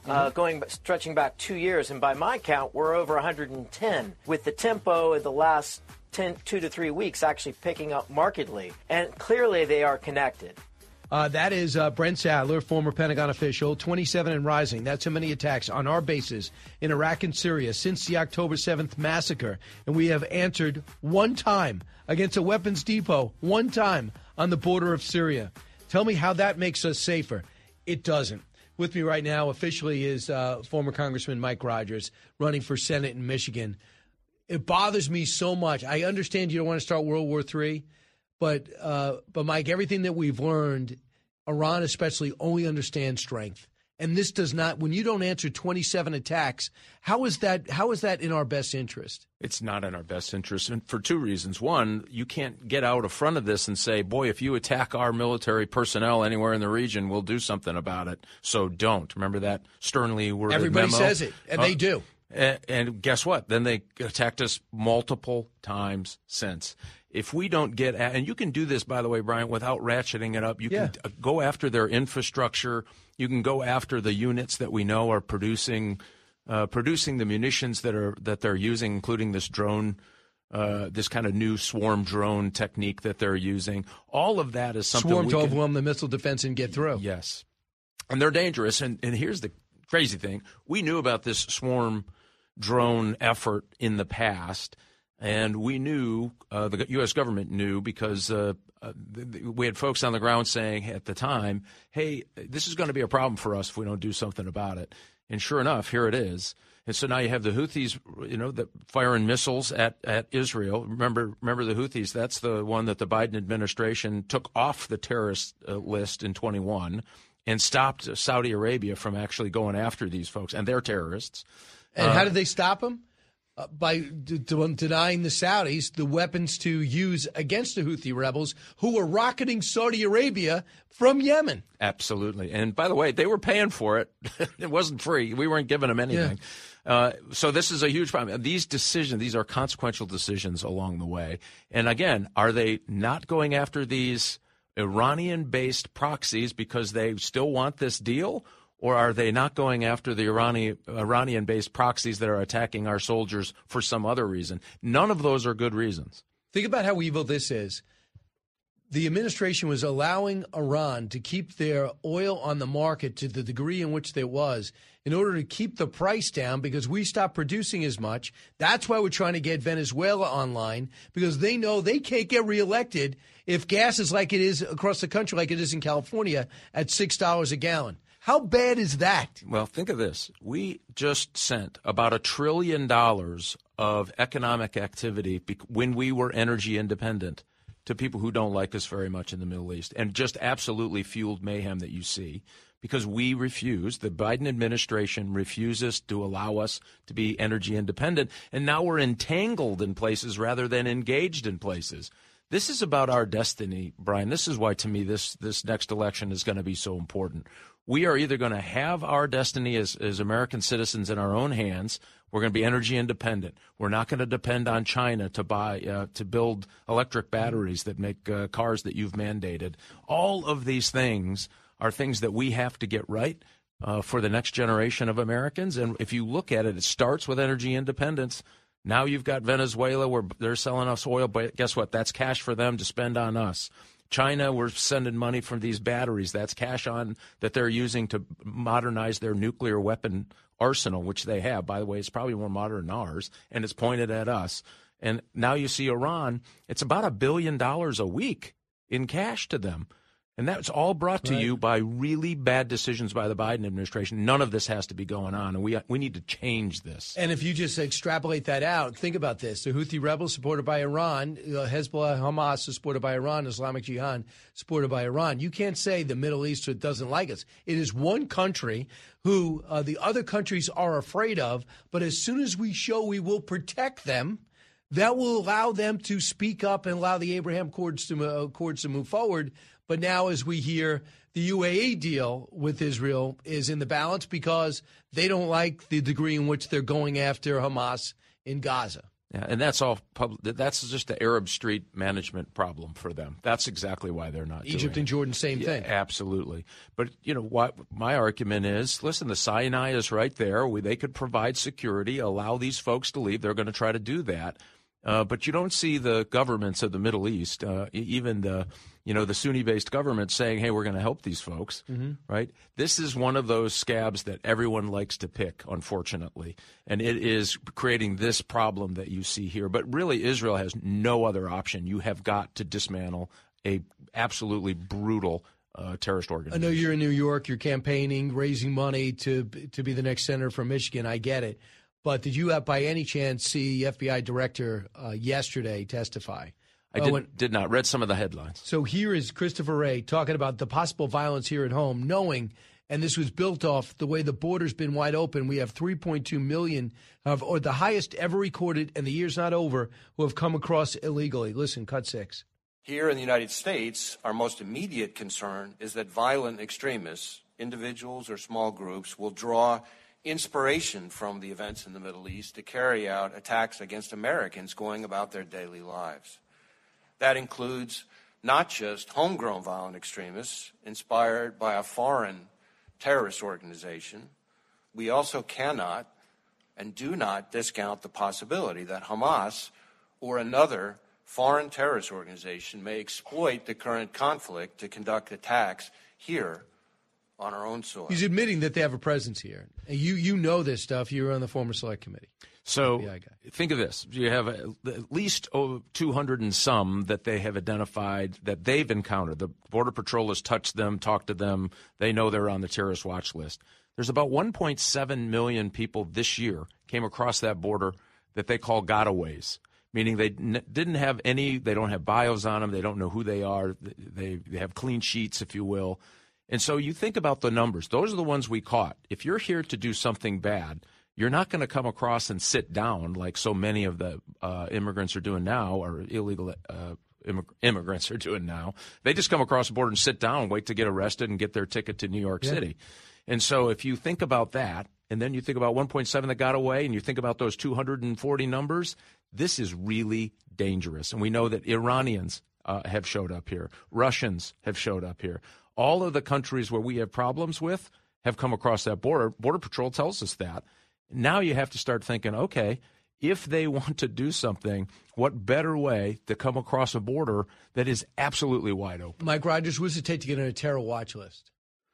Uh, going stretching back two years, and by my count, we're over one hundred ten, with the tempo in the last ten, two to three weeks actually picking up markedly, and clearly they are connected. Uh, that is uh, Brent Sadler, former Pentagon official, twenty-seven and rising. That's how many attacks on our bases in Iraq and Syria since the October seventh massacre. And we have answered one time against a weapons depot, one time on the border of Syria. Tell me how that makes us safer. It doesn't. With me right now officially is uh, former Congressman Mike Rogers, running for Senate in Michigan. It bothers me so much. I understand you don't want to start World War Three, but, uh, but Mike, everything that we've learned, Iran especially, only understands strength. And this does not, when you don't answer twenty-seven attacks, how is that, how is that in our best interest? It's not in our best interest, and for two reasons. One, you can't get out in front of this and say, boy, if you attack our military personnel anywhere in the region, we'll do something about it. So don't. Remember that sternly worded Everybody memo? says it, and uh, they do. And, and guess what? Then they attacked us multiple times since. If we don't get – and you can do this, by the way, Brian, without ratcheting it up. You yeah. can go after their infrastructure. You can go after the units that we know are producing uh, producing the munitions that are that they're using, including this drone, uh, this kind of new swarm drone technique that they're using. All of that is something Swarm we to can, overwhelm the missile defense and get through. Yes. And they're dangerous. And, and here's the crazy thing. We knew about this swarm drone effort in the past. And we knew, uh, the U S government knew, because uh, uh, we had folks on the ground saying at the time, hey, this is going to be a problem for us if we don't do something about it. And sure enough, here it is. And so now you have the Houthis, you know, that firing missiles at, at Israel. Remember, remember the Houthis, that's the one that the Biden administration took off the terrorist uh, list in twenty-one and stopped Saudi Arabia from actually going after these folks. And they're terrorists. And uh, how did they stop them? Uh, by d- d- denying the Saudis the weapons to use against the Houthi rebels who were rocketing Saudi Arabia from Yemen. Absolutely. And by the way, they were paying for it. It wasn't free. We weren't giving them anything. Yeah. Uh, so this is a huge problem. These decisions, these are consequential decisions along the way. And again, are they not going after these Iranian-based proxies because they still want this deal? Or are they not going after the Iranian, Iranian-based proxies that are attacking our soldiers for some other reason? None of those are good reasons. Think about how evil this is. The administration was allowing Iran to keep their oil on the market to the degree in which there was in order to keep the price down because we stopped producing as much. That's why we're trying to get Venezuela online, because they know they can't get reelected if gas is like it is across the country, like it is in California, at six dollars a gallon. How bad is that? Well, think of this. We just sent about a trillion dollars of economic activity when we were energy independent to people who don't like us very much in the Middle East, and just absolutely fueled mayhem that you see because we refuse. The Biden administration refuses to allow us to be energy independent, and now we're entangled in places rather than engaged in places. This is about our destiny, Brian. This is why, to me, this this next election is going to be so important. We are either going to have our destiny as, as American citizens in our own hands. We're going to be energy independent. We're not going to depend on China to buy uh, to build electric batteries that make uh, cars that you've mandated. All of these things are things that we have to get right uh, for the next generation of Americans. And if you look at it, it starts with energy independence. Now you've got Venezuela where they're selling us oil, but guess what? That's cash for them to spend on us. China, we're sending money from these batteries. That's cash on that they're using to modernize their nuclear weapon arsenal, which they have. By the way, it's probably more modern than ours, and it's pointed at us. And now you see Iran, it's about a billion dollars a week in cash to them. And that's all brought to right. you by really bad decisions by the Biden administration. None of this has to be going on, and we we need to change this. And if you just extrapolate that out, think about this. The Houthi rebels supported by Iran, uh, Hezbollah, Hamas is supported by Iran, Islamic Jihad supported by Iran. You can't say the Middle East doesn't like us. It is one country who uh, the other countries are afraid of, but as soon as we show we will protect them, that will allow them to speak up and allow the Abraham Accords to, uh, Accords to move forward. But now, as we hear, the U A E deal with Israel is in the balance because they don't like the degree in which they're going after Hamas in Gaza. Yeah, and that's all. Pub- that's just the Arab Street management problem for them. That's exactly why they're not. Egypt doing and Jordan, same yeah, thing. Absolutely. But you know what? My argument is: listen, the Sinai is right there. We, they could provide security, allow these folks to leave. They're going to try to do that. Uh, but you don't see the governments of the Middle East, uh, even the, you know, the Sunni-based government saying, "Hey, we're going to help these folks." Mm-hmm. Right? This is one of those scabs that everyone likes to pick, unfortunately, and it is creating this problem that you see here. But really, Israel has no other option. You have got to dismantle a absolutely brutal uh, terrorist organization. I know you're in New York. You're campaigning, raising money to to be the next senator from Michigan. I get it. But did you, uh, by any chance, see the F B I director uh, yesterday testify? I uh, did, when, did not. Read some of the headlines. So here is Christopher Wray talking about the possible violence here at home, knowing, and this was built off the way the border's been wide open. We have three point two million, of, or the highest ever recorded, and the year's not over, who have come across illegally. Listen, cut six. Here in the United States, our most immediate concern is that violent extremists, individuals or small groups, will draw inspiration from the events in the Middle East to carry out attacks against Americans going about their daily lives. That includes not just homegrown violent extremists inspired by a foreign terrorist organization. We also cannot and do not discount the possibility that Hamas or another foreign terrorist organization may exploit the current conflict to conduct attacks here on our own soil. He's admitting that they have a presence here. You you know this stuff. You were on the former select committee. So think of this. You have a, at least oh, two hundred and some that they have identified that they've encountered. The Border Patrol has touched them, talked to them. They know they're on the terrorist watch list. There's about one point seven million people this year came across that border that they call gotaways, meaning they n- didn't have any, they don't have bios on them, they don't know who they are, they, they have clean sheets, if you will. And so you think about the numbers. Those are the ones we caught. If you're here to do something bad, you're not going to come across and sit down like so many of the uh, immigrants are doing now, or illegal uh, immig- immigrants are doing now. They just come across the border and sit down and wait to get arrested and get their ticket to New York Yeah. City. And so if you think about that, and then you think about one point seven that got away, and you think about those two hundred forty numbers, this is really dangerous. And we know that Iranians uh, have showed up here. Russians have showed up here. All of the countries where we have problems with have come across that border. Border Patrol tells us that. Now you have to start thinking, okay, if they want to do something, what better way to come across a border that is absolutely wide open? Mike Rogers, what does it take to get on a terror watch list?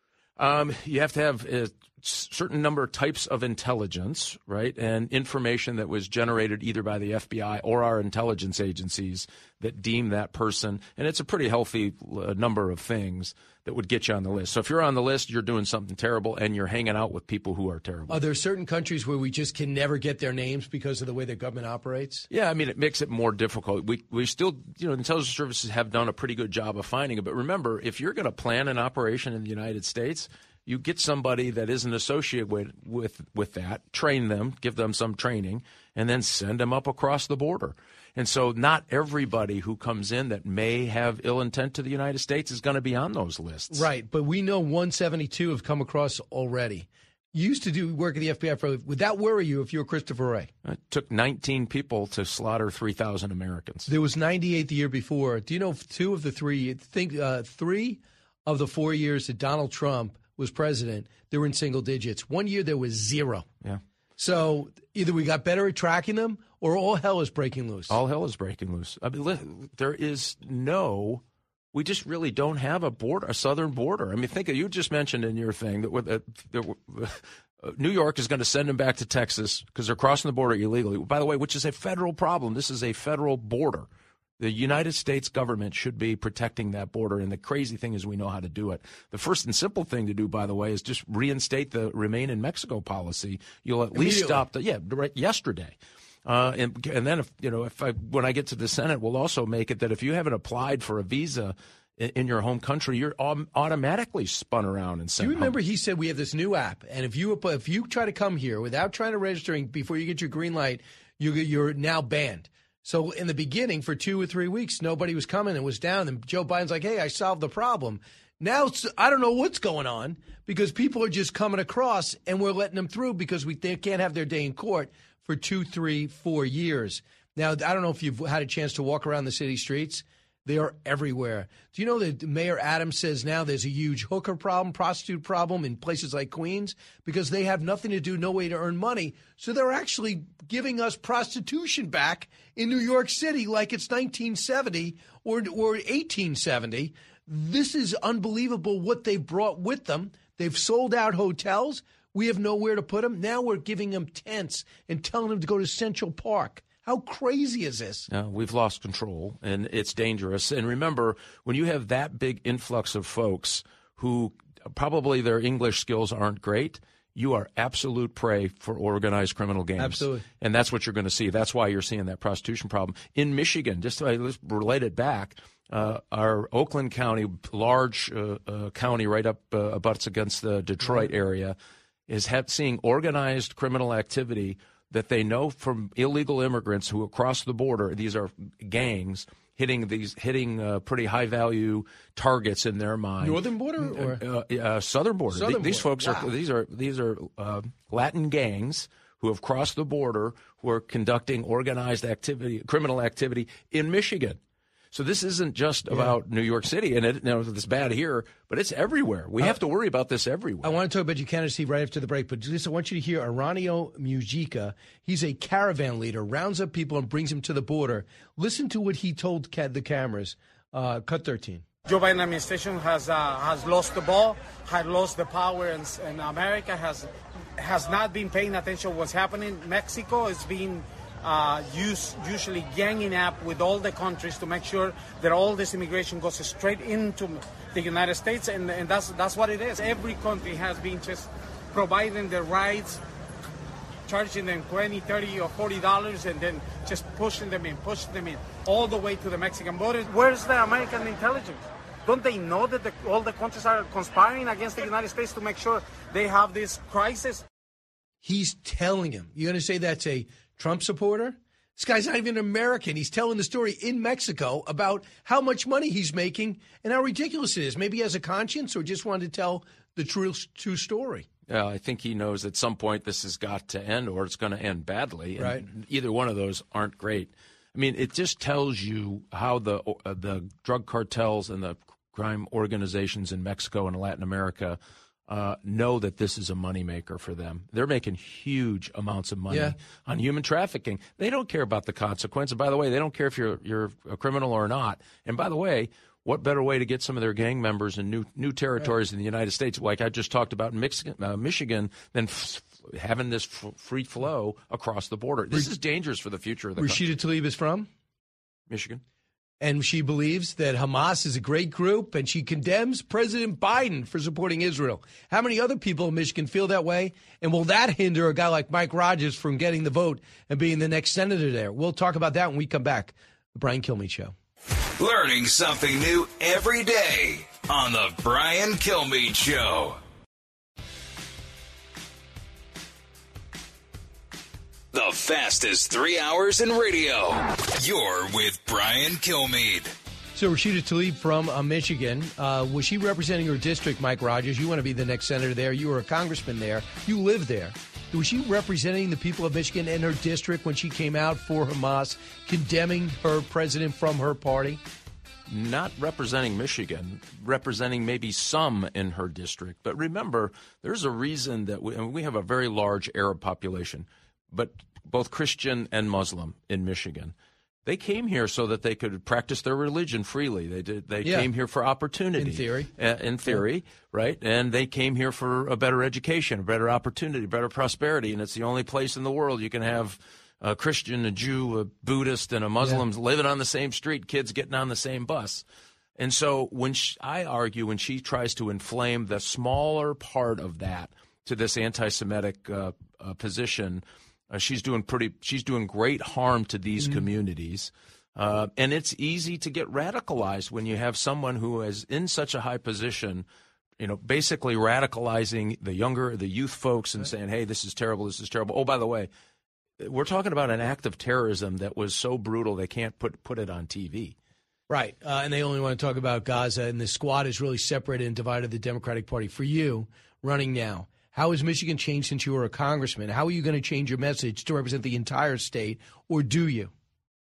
Um, you have to have a certain number of types of intelligence, right, and information that was generated either by the F B I or our intelligence agencies that deem that person. And it's a pretty healthy uh, number of things that would get you on the list. So if you're on the list, you're doing something terrible, and you're hanging out with people who are terrible. Are there certain countries where we just can never get their names because of the way the government operates? Yeah, I mean, it makes it more difficult. We we still, you know, intelligence services have done a pretty good job of finding it. But remember, if you're going to plan an operation in the United States, you get somebody that isn't associated with, with, with that, train them, give them some training, and then send them up across the border. And so not everybody who comes in that may have ill intent to the United States is going to be on those lists. Right, but we know one seventy-two have come across already. You used to do work at the F B I. For, would that worry you if you were Christopher Wray? It took nineteen people to slaughter three thousand Americans. There was ninety-eight the year before. Do you know two of the three, think uh, three of the four years that Donald Trump was president, they were in single digits. One year there was zero. Yeah. So either we got better at tracking them or all hell is breaking loose. All hell is breaking loose. I mean, li- there is no, we just really don't have a border, a southern border. I mean, think of, you just mentioned in your thing that, with, uh, that uh, New York is going to send them back to Texas because they're crossing the border illegally. By the way, which is a federal problem. This is a federal border. The United States government should be protecting that border, and the crazy thing is we know how to do it. The first and simple thing to do, by the way, is just reinstate the Remain in Mexico policy. You'll at least stop the, yeah, right, yesterday. Uh, and, and then, if you know, if I, when I get to the Senate, we'll also make it that if you haven't applied for a visa in, in your home country, you're um, automatically spun around and sent Do you remember home. he said we have this new app, and if you if you try to come here without trying to registering before you get your green light, you, you're now banned. So in the beginning, for two or three weeks, nobody was coming. It was down. And Joe Biden's like, hey, I solved the problem. Now, it's, I don't know what's going on because people are just coming across and we're letting them through because we they can't have their day in court for two, three, four years. Now, I don't know if you've had a chance to walk around the city streets. They are everywhere. Do you know that Mayor Adams says now there's a huge hooker problem, prostitute problem in places like Queens because they have nothing to do, no way to earn money. So they're actually giving us prostitution back in New York City like it's nineteen seventy or, or eighteen seventy. This is unbelievable what they've brought with them. They've sold out hotels. We have nowhere to put them. Now we're giving them tents and telling them to go to Central Park. How crazy is this? No, we've lost control, and it's dangerous. And remember, when you have that big influx of folks who probably their English skills aren't great, you are absolute prey for organized criminal gangs. Absolutely. And that's what you're going to see. That's why you're seeing that prostitution problem. In Michigan, just to let's relate it back, uh, our Oakland County, large uh, uh, county right up uh, abuts against the Detroit mm-hmm. area, is have, seeing organized criminal activity that they know from illegal immigrants who across the border, these are gangs hitting these hitting uh, pretty high value targets in their mind. Northern border or uh, uh, southern border? Southern these border. folks wow. are these are these are uh, Latin gangs who have crossed the border, who are conducting organized activity, criminal activity in Michigan. So this isn't just yeah. about New York City, and it, you know, it's bad here, but it's everywhere. We uh, have to worry about this everywhere. I want to talk about your candidacy right after the break, but just I want you to hear Aranio Mujica. He's a caravan leader, rounds up people and brings them to the border. Listen to what he told the cameras. Uh, cut thirteen. Joe Biden administration has uh, has lost the ball, has lost the power, and, and America has has not been paying attention to what's happening. Mexico is being Uh, use, usually ganging up with all the countries to make sure that all this immigration goes straight into the United States, and, and that's that's what it is. Every country has been just providing the rights, charging them twenty, thirty, or forty dollars, and then just pushing them in, pushing them in, all the way to the Mexican border. Where's the American intelligence? Don't they know that the, all the countries are conspiring against the United States to make sure they have this crisis? He's telling him. You're going to say that's a Trump supporter? This guy's not even American. He's telling the story in Mexico about how much money he's making and how ridiculous it is. Maybe he has a conscience or just wanted to tell the true, true story. Yeah, I think he knows at some point this has got to end or it's going to end badly. And right. Either one of those aren't great. I mean, it just tells you how the uh, the drug cartels and the crime organizations in Mexico and Latin America Uh, know that this is a moneymaker for them. They're making huge amounts of money yeah. on human trafficking. They don't care about the consequence. And by the way, they don't care if you're you're a criminal or not. And by the way, what better way to get some of their gang members in new new territories right. in the United States, like I just talked about in Michigan, uh, Michigan than f- having this f- free flow across the border. This is dangerous for the future of the country. Rashida Tlaib is from? Michigan. And she believes that Hamas is a great group, and she condemns President Biden for supporting Israel. How many other people in Michigan feel that way? And will that hinder a guy like Mike Rogers from getting the vote and being the next senator there? We'll talk about that when we come back. The Brian Kilmeade Show. Learning something new every day on the Brian Kilmeade Show. The fastest three hours in radio. You're with Brian Kilmeade. So Rashida Tlaib from uh, Michigan, uh, was she representing her district, Mike Rogers? You want to be the next senator there. You were a congressman there. You live there. Was she representing the people of Michigan in her district when she came out for Hamas, condemning her president from her party? Not representing Michigan, representing maybe some in her district. But remember, there's a reason that we, we have a very large Arab population, but both Christian and Muslim in Michigan. They came here so that they could practice their religion freely. They did. They yeah. came here for opportunity. In theory. Uh, in theory, yeah. right? And they came here for a better education, a better opportunity, better prosperity. And it's the only place in the world you can have a Christian, a Jew, a Buddhist, and a Muslim yeah. living on the same street, kids getting on the same bus. And so when she, I argue when she tries to inflame the smaller part of that to this anti-Semitic uh, uh, position, Uh, she's doing pretty. She's doing great harm to these mm-hmm. communities, uh, and it's easy to get radicalized when you have someone who is in such a high position, you know, basically radicalizing the younger, the youth folks, and right. saying, "Hey, this is terrible. This is terrible." Oh, by the way, we're talking about an act of terrorism that was so brutal they can't put put it on T V. Right, uh, and they only want to talk about Gaza, and the squad is really separated and divided the Democratic Party. For you, running now. How has Michigan changed since you were a congressman? How are you going to change your message to represent the entire state, or do you?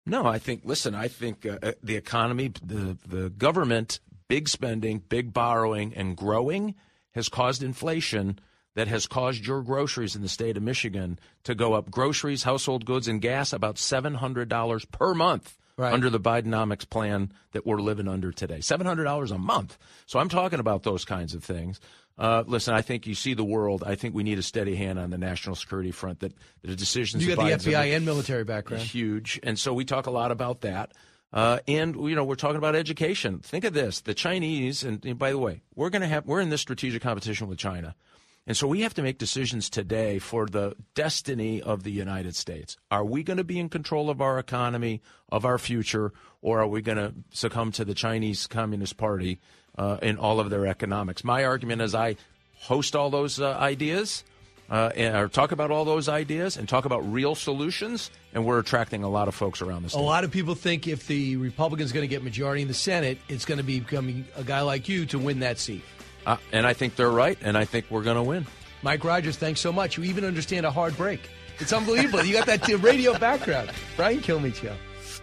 No, I think, listen, I think uh, the economy, the, the government, big spending, big borrowing, and growing has caused inflation that has caused your groceries in the state of Michigan to go up. Groceries, household goods, and gas about seven hundred dollars per month right. under the Bidenomics plan that we're living under today. seven hundred dollars a month. So I'm talking about those kinds of things. Uh, listen, I think you see the world. I think we need a steady hand on the national security front. That, that the decisions. You got the F B I Biden's and military background. Huge, and so we talk a lot about that. Uh, and you know, we're talking about education. Think of this: the Chinese, and, and by the way, we're going to have we're in this strategic competition with China, and so we have to make decisions today for the destiny of the United States. Are we going to be in control of our economy, of our future, or are we going to succumb to the Chinese Communist Party? Uh, in all of their economics. My argument is I host all those uh, ideas uh, and, or talk about all those ideas and talk about real solutions, and we're attracting a lot of folks around the state. A lot of people think if the Republicans are going to get majority in the Senate, it's going to be becoming a guy like you to win that seat. Uh, and I think they're right, and I think we're going to win. Mike Rogers, thanks so much. You even understand a hard break. It's unbelievable. You got that radio background. Brian Kilmeade Show.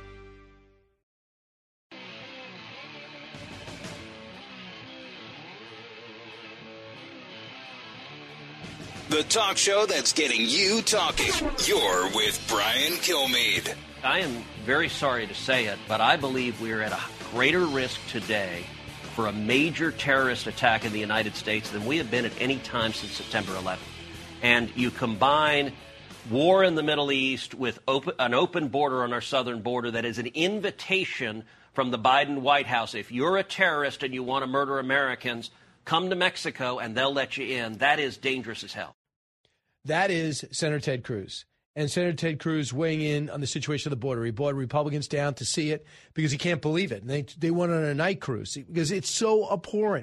The talk show that's getting you talking. You're with Brian Kilmeade. I am very sorry to say it, but I believe we are at a greater risk today for a major terrorist attack in the United States than we have been at any time since September eleventh. And you combine war in the Middle East with open, an open border on our southern border that is an invitation from the Biden White House. If you're a terrorist and you want to murder Americans, come to Mexico and they'll let you in. That is dangerous as hell. That is Senator Ted Cruz. And Senator Ted Cruz weighing in on the situation of the border. He brought Republicans down to see it because he can't believe it. And they, they went on a night cruise because it's so abhorrent.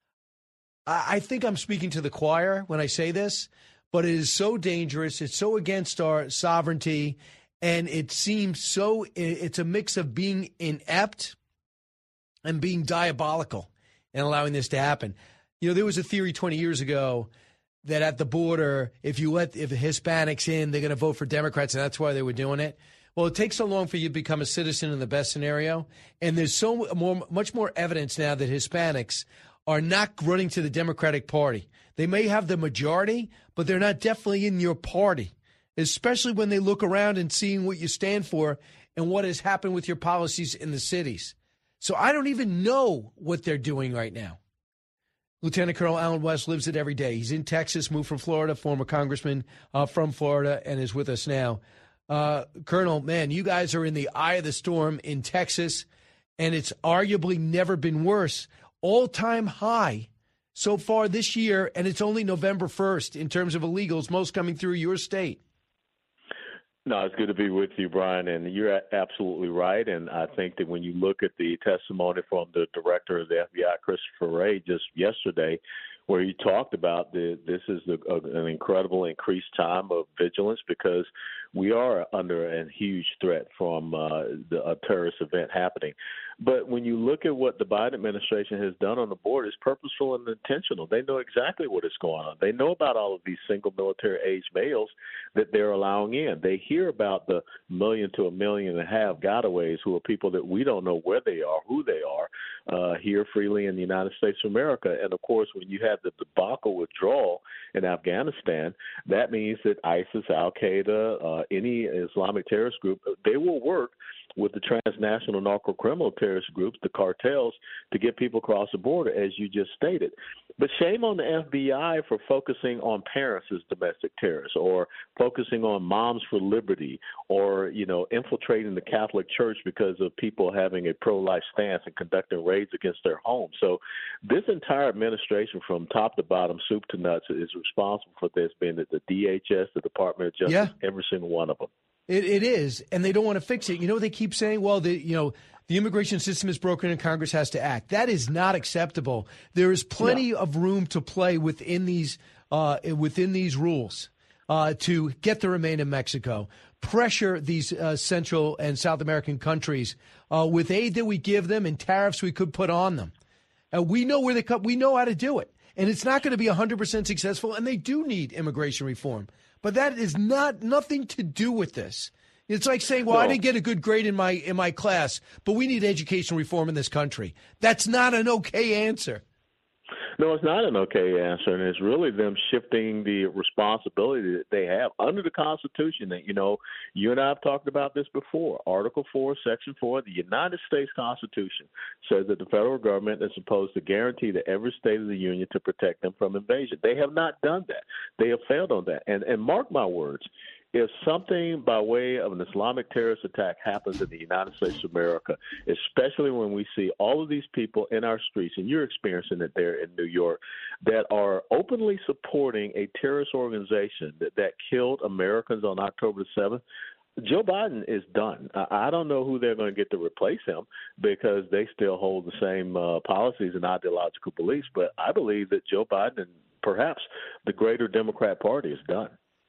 I, I think I'm speaking to the choir when I say this, but it is so dangerous. It's so against our sovereignty. And it seems so, it's a mix of being inept and being diabolical and allowing this to happen. You know, there was a theory twenty years ago that at the border, if you let if the Hispanics in, they're going to vote for Democrats, and that's why they were doing it. Well, it takes so long for you to become a citizen in the best scenario, and there's so more, much more evidence now that Hispanics are not running to the Democratic Party. They may have the majority, but they're not definitely in your party, especially when they look around and seeing what you stand for and what has happened with your policies in the cities. So I don't even know what they're doing right now. Lieutenant Colonel Alan West lives it every day. He's in Texas, moved from Florida, former congressman uh, from Florida, and is with us now. Uh, Colonel, man, you guys are in the eye of the storm in Texas, and it's arguably never been worse. All-time high so far this year, and it's only November first in terms of illegals, most coming through your state. No, it's good to be with you, Brian, and you're absolutely right. And I think that when you look at the testimony from the director of the F B I, Christopher Wray, just yesterday, where he talked about the, this is the, uh, an incredible increased time of vigilance because we are under a huge threat from uh, the, a terrorist event happening. But when you look at what the Biden administration has done on the border, it's purposeful and intentional. They know exactly what is going on. They know about all of these single military-age males that they're allowing in. They hear about the million to a million and a half gotaways who are people that we don't know where they are, who they are, uh, here freely in the United States of America. And, of course, when you have the debacle withdrawal in Afghanistan, that means that ISIS, Al-Qaeda, uh, any Islamic terrorist group, they will work with the transnational narco-criminal terrorist groups, the cartels, to get people across the border, as you just stated. But shame on the F B I for focusing on parents as domestic terrorists, or focusing on Moms for Liberty, or, you know, infiltrating the Catholic Church because of people having a pro-life stance and conducting raids against their homes. So this entire administration, from top to bottom, soup to nuts, is responsible for this, being that the D H S, the Department of Justice, yeah. every single one of them. It, it is, and they don't want to fix it. You know, they keep saying, well, the you know, the immigration system is broken and Congress has to act. That is not acceptable. There is plenty no. of room to play within these uh, within these rules uh, to get the remain in Mexico, pressure these uh, Central and South American countries uh, with aid that we give them and tariffs we could put on them. Uh, we know where they come. We know how to do it, and it's not going to be one hundred percent successful. And they do need immigration reform. But that is not nothing to do with this. It's like saying, well, No. I didn't get a good grade in my in my class, but we need education reform in this country. That's not an okay answer. No, it's not an okay answer, and it's really them shifting the responsibility that they have under the Constitution. That, you know, you and I have talked about this before. Article four, Section four of the United States Constitution says that the federal government is supposed to guarantee to every state of the union to protect them from invasion. They have not done that. They have failed on that. And, and mark my words, if something by way of an Islamic terrorist attack happens in the United States of America, especially when we see all of these people in our streets, and you're experiencing it there in New York, that are openly supporting a terrorist organization that, that killed Americans on October the seventh, Joe Biden is done. I don't know who they're going to get to replace him because they still hold the same uh, policies and ideological beliefs. But I believe that Joe Biden and perhaps the greater Democrat Party is done.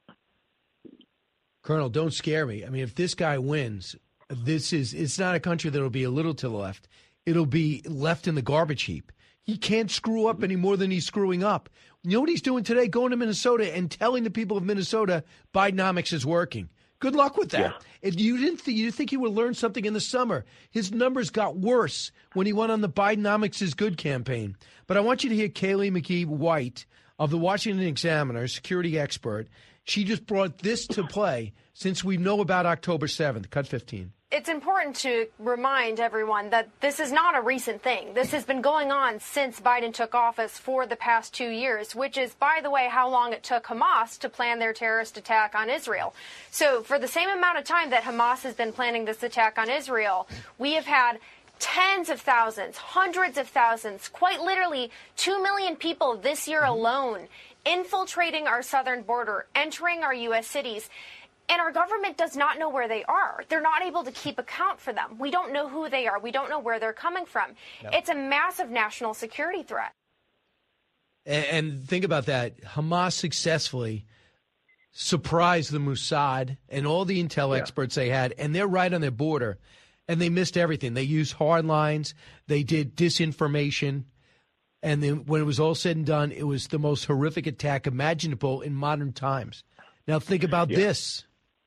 Colonel, don't scare me. I mean, if this guy wins, this is it's not a country that will be a little to the left. It'll be left in the garbage heap. He can't screw up any more than he's screwing up. You know what he's doing today? Going to Minnesota and telling the people of Minnesota Bidenomics is working. Good luck with that. Yeah. If you didn't th- you think he would learn something in the summer. His numbers got worse when he went on the Bidenomics is good campaign. But I want you to hear Kaylee McKee White of the Washington Examiner, security expert. She just brought this to play since we know about October seventh. Cut fifteen. It's important to remind everyone that this is not a recent thing. This has been going on since Biden took office for the past two years, which is, by the way, how long it took Hamas to plan their terrorist attack on Israel. So for the same amount of time that Hamas has been planning this attack on Israel, we have had tens of thousands, hundreds of thousands, quite literally two million people this year alone infiltrating our southern border, entering our U S cities. And our government does not know where they are. They're not able to keep account for them. We don't know who they are. We don't know where they're coming from. No. It's a massive national security threat. And, and think about that. Hamas successfully surprised the Mossad and all the intel yeah. experts they had, and they're right on their border, and they missed everything. They used hard lines. They did disinformation. And then when it was all said and done, it was the most horrific attack imaginable in modern times. Now think about yeah. this.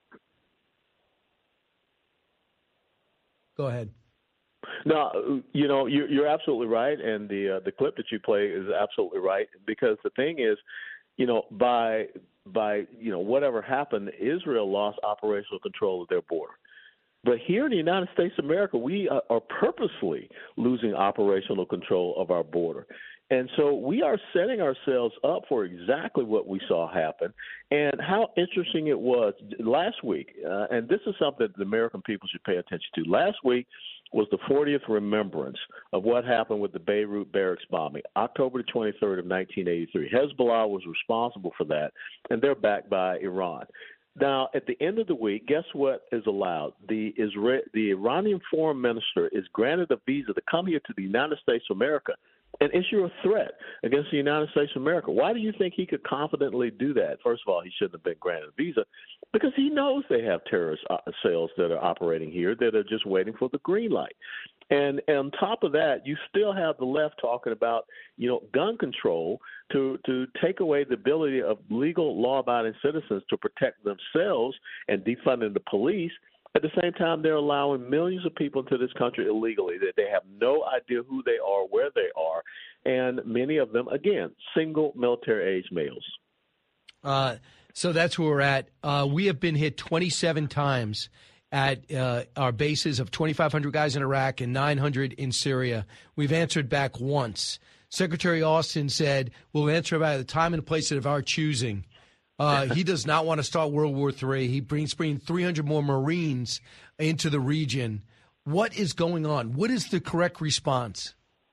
Go ahead. No, you know, you're, you're absolutely right, and the uh, the clip that you play is absolutely right, because the thing is, you know, by by you know whatever happened, Israel lost operational control of their border. But here in the United States of America, we are purposely losing operational control of our border. And so we are setting ourselves up for exactly what we saw happen. And how interesting it was last week, uh, and this is something that the American people should pay attention to. Last week was the fortieth remembrance of what happened with the Beirut barracks bombing, October the twenty-third of nineteen eighty-three. Hezbollah was responsible for that, and they're backed by Iran. Now, at the end of the week, guess what is allowed? The Isra- the Iranian foreign minister is granted a visa to come here to the United States of America and issue a threat against the United States of America. Why do you think he could confidently do that? First of all, he shouldn't have been granted a visa because he knows they have terrorist uh, cells that are operating here that are just waiting for the green light. And, and on top of that, you still have the left talking about, you know, gun control to, to take away the ability of legal, law-abiding citizens to protect themselves and defunding the police. At the same time, they're allowing millions of people into this country illegally that they have no idea who they are, where they are, and many of them, again, single military-age males. Uh, so that's where we're at. Uh, we have been hit twenty-seven times at uh, our bases of twenty-five hundred guys in Iraq and nine hundred in Syria. We've answered back once. Secretary Austin said, we'll answer about the time and place of our choosing. Uh, he does not want to start World War Three. He brings bringing three hundred more Marines into the region. What is going on? What is the correct response?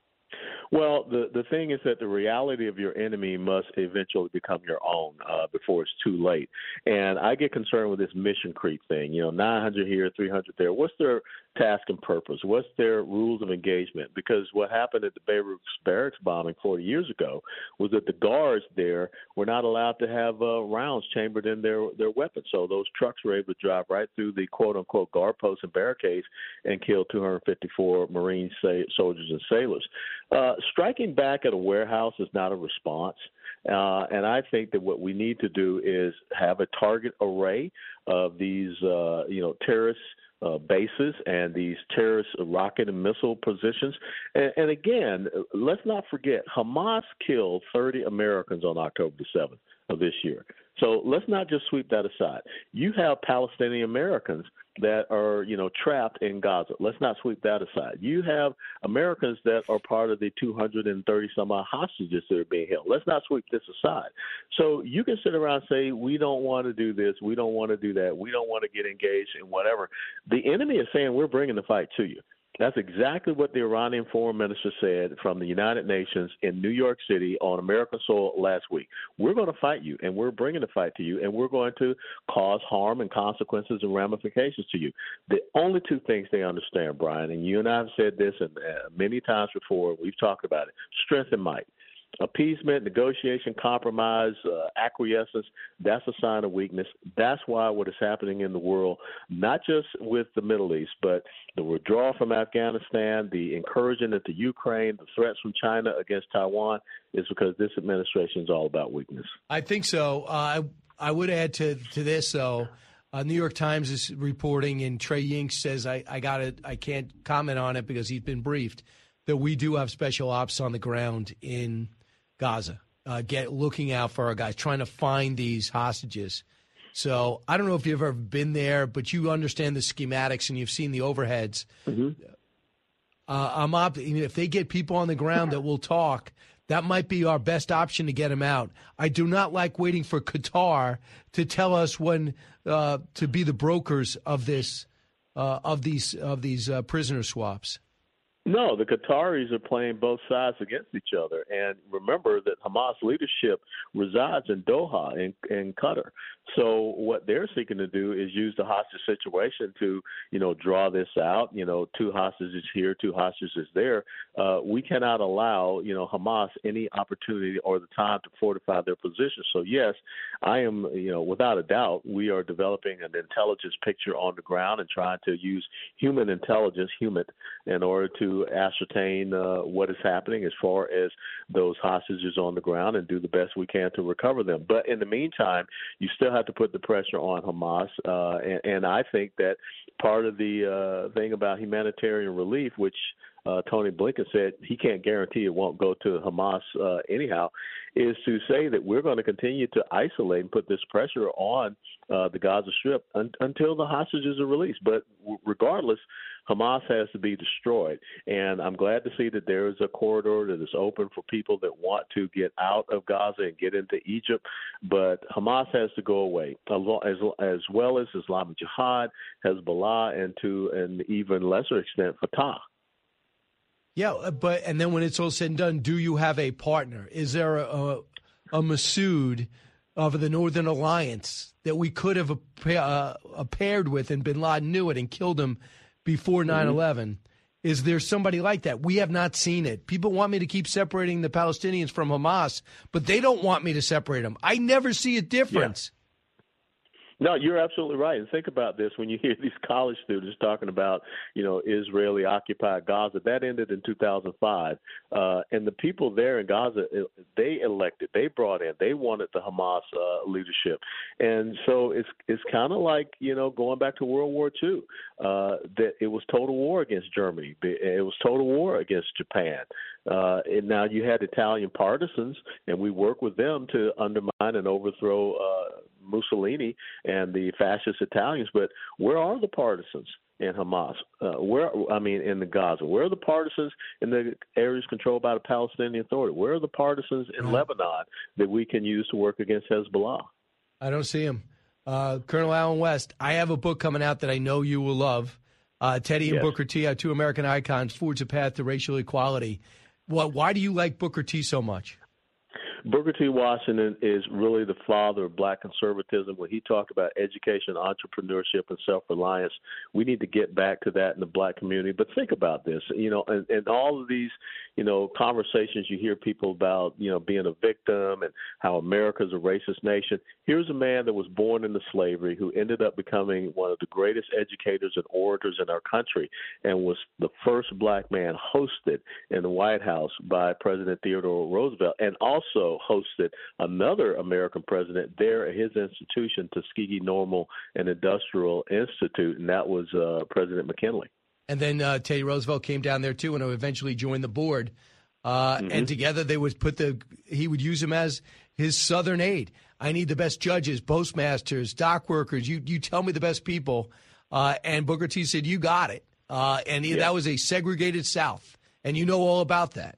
Well, the, the thing is that the reality of your enemy must eventually become your own uh, before it's too late. And I get concerned with this mission creep thing. You know, nine hundred here, three hundred there. What's their task and purpose? What's their rules of engagement? Because what happened at the Beirut barracks bombing forty years ago was that the guards there were not allowed to have uh, rounds chambered in their, their weapons. So those trucks were able to drive right through the quote-unquote guard posts and barricades and kill two hundred fifty-four Marine sa- soldiers and sailors. Uh, striking back at a warehouse is not a response. Uh, and I think that what we need to do is have a target array of these, uh, you know, terrorist uh, bases and these terrorist rocket and missile positions. And, and again, let's not forget, Hamas killed thirty Americans on October the seventh of this year. So let's not just sweep that aside. You have Palestinian Americans that are, you know, trapped in Gaza. Let's not sweep that aside. You have Americans that are part of the two hundred thirty some odd hostages that are being held. Let's not sweep this aside. So you can sit around and say, we don't want to do this, we don't want to do that, we don't want to get engaged in whatever. The enemy is saying, we're bringing the fight to you. That's exactly what the Iranian foreign minister said from the United Nations in New York City on American soil last week. We're going to fight you, and we're bringing the fight to you, and we're going to cause harm and consequences and ramifications to you. The only two things they understand, Brian, and you and I have said this and, uh, many times before, we've talked about it, strength and might. Appeasement, negotiation, compromise, uh, acquiescence, that's a sign of weakness. That's why what is happening in the world, not just with the Middle East, but the withdrawal from Afghanistan, the encouragement into Ukraine, the threats from China against Taiwan, is because this administration is all about weakness. I think so. Uh, I, I would add to, to this, though. Uh, New York Times is reporting, and Trey Yingst says, I, I got it. I can't comment on it because he's been briefed, that we do have special ops on the ground in Gaza, uh, get looking out for our guys, trying to find these hostages. So I don't know if you've ever been there, but you understand the schematics and you've seen the overheads. Mm-hmm. Uh, I'm up. If they get people on the ground that will talk, that might be our best option to get them out. I do not like waiting for Qatar to tell us when uh, to be the brokers of this, uh, of these, of these uh, prisoner swaps. No, the Qataris are playing both sides against each other. And remember that Hamas leadership resides in Doha, in, in Qatar. So what they're seeking to do is use the hostage situation to, you know, draw this out. You know, two hostages here, two hostages there. Uh, we cannot allow, you know, Hamas any opportunity or the time to fortify their position. So, yes, I am, you know, without a doubt, we are developing an intelligence picture on the ground and trying to use human intelligence, human, in order to ascertain uh, what is happening as far as those hostages on the ground and do the best we can to recover them. But in the meantime, you still have to put the pressure on Hamas. Uh, and, and I think that part of the uh, thing about humanitarian relief, which uh, Tony Blinken said he can't guarantee it won't go to Hamas uh, anyhow, is to say that we're going to continue to isolate and put this pressure on uh, the Gaza Strip un- until the hostages are released. But w- regardless, Hamas has to be destroyed. And I'm glad to see that there is a corridor that is open for people that want to get out of Gaza and get into Egypt. But Hamas has to go away, as, as well as Islamic Jihad, Hezbollah, and to an even lesser extent, Fatah. Yeah, but and then when it's all said and done, do you have a partner? Is there a, a, a Masood of the Northern Alliance that we could have a, uh, a paired with, and bin Laden knew it and killed him before nine eleven? Mm-hmm. Is there somebody like that? We have not seen it. People want me to keep separating the Palestinians from Hamas, but they don't want me to separate them. I never see a difference. Yeah. No, you're absolutely right. And think about this when you hear these college students talking about, you know, Israeli-occupied Gaza. That ended in two thousand five. Uh, and the people there in Gaza, they elected, they brought in, they wanted the Hamas uh, leadership. And so it's it's kind of like, you know, going back to World War Two, uh, that it was total war against Germany. It was total war against Japan. Uh, and now you had Italian partisans, and we work with them to undermine and overthrow uh, Mussolini and the fascist Italians. But where are the partisans in Hamas? Uh, where I mean, in the Gaza? Where are the partisans in the areas controlled by the Palestinian Authority? Where are the partisans in mm-hmm. Lebanon that we can use to work against Hezbollah? I don't see them. Uh, Colonel Allen West, I have a book coming out that I know you will love. Uh, Teddy and yes. Booker T, our two American icons, forge a path to racial equality. Well, why do you like Booker T so much? Booker T. Washington is really the father of black conservatism. When he talked about education, entrepreneurship, and self-reliance, we need to get back to that in the black community. But think about this, you know, and, and all of these, you know, conversations you hear people about, you know, being a victim and how America's a racist nation. Here's a man that was born into slavery who ended up becoming one of the greatest educators and orators in our country and was the first black man hosted in the White House by President Theodore Roosevelt, and also hosted another American president there at his institution, Tuskegee Normal and Industrial Institute, and that was uh, President McKinley. And then uh, Teddy Roosevelt came down there, too, and eventually joined the board. Uh, mm-hmm. And together they would put the – he would use him as his Southern aide. I need the best judges, postmasters, dock workers. You you tell me the best people. Uh, and Booker T said, you got it. Uh, and he, yeah. that was a segregated South. And you know all about that.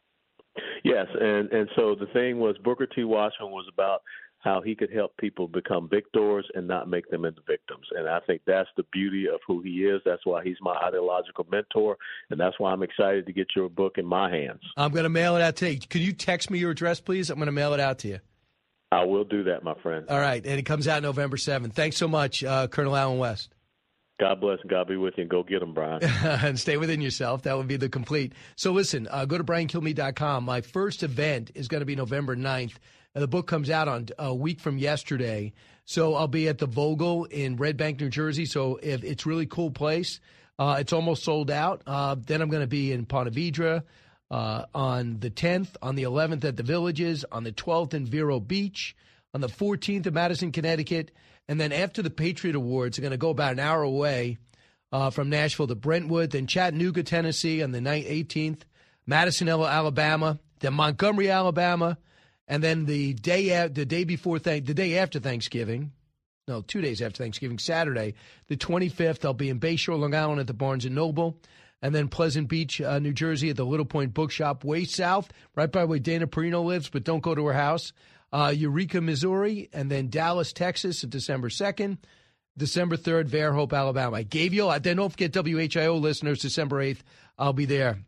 Yes, and, and so the thing was Booker T. Washington was about how he could help people become victors and not make them into victims. And I think that's the beauty of who he is. That's why he's my ideological mentor, and that's why I'm excited to get your book in my hands. I'm going to mail it out today. Could you text me your address, please? I'm going to mail it out to you. I will do that, my friend. All right, and it comes out November seventh. Thanks so much, uh, Colonel Allen West. God bless and God be with you, and go get them, Brian. And stay within yourself. That would be the complete. So listen, uh, go to brian kilmeade dot com. My first event is going to be November ninth. And the book comes out on a week from yesterday. So I'll be at the Vogel in Red Bank, New Jersey. So if it's a really cool place. Uh, it's almost sold out. Uh, then I'm going to be in Ponte Vedra uh, on the tenth, on the eleventh at the Villages, on the twelfth in Vero Beach, on the fourteenth in Madison, Connecticut. And then after the Patriot Awards, I'm going to go about an hour away uh, from Nashville to Brentwood, then Chattanooga, Tennessee on the eighteenth, Madison, Alabama, then Montgomery, Alabama, and then the day the day before th- the day after Thanksgiving, no, two days after Thanksgiving, Saturday, the twenty-fifth, I'll be in Bayshore, Long Island at the Barnes and Noble, and then Pleasant Beach, uh, New Jersey at the Little Point Bookshop, way south, right by where Dana Perino lives, but don't go to her house. Uh, Eureka, Missouri, and then Dallas, Texas, on December second. December third, Fairhope, Alabama. I gave you all. Then don't forget W H I O listeners, December eighth, I'll be there.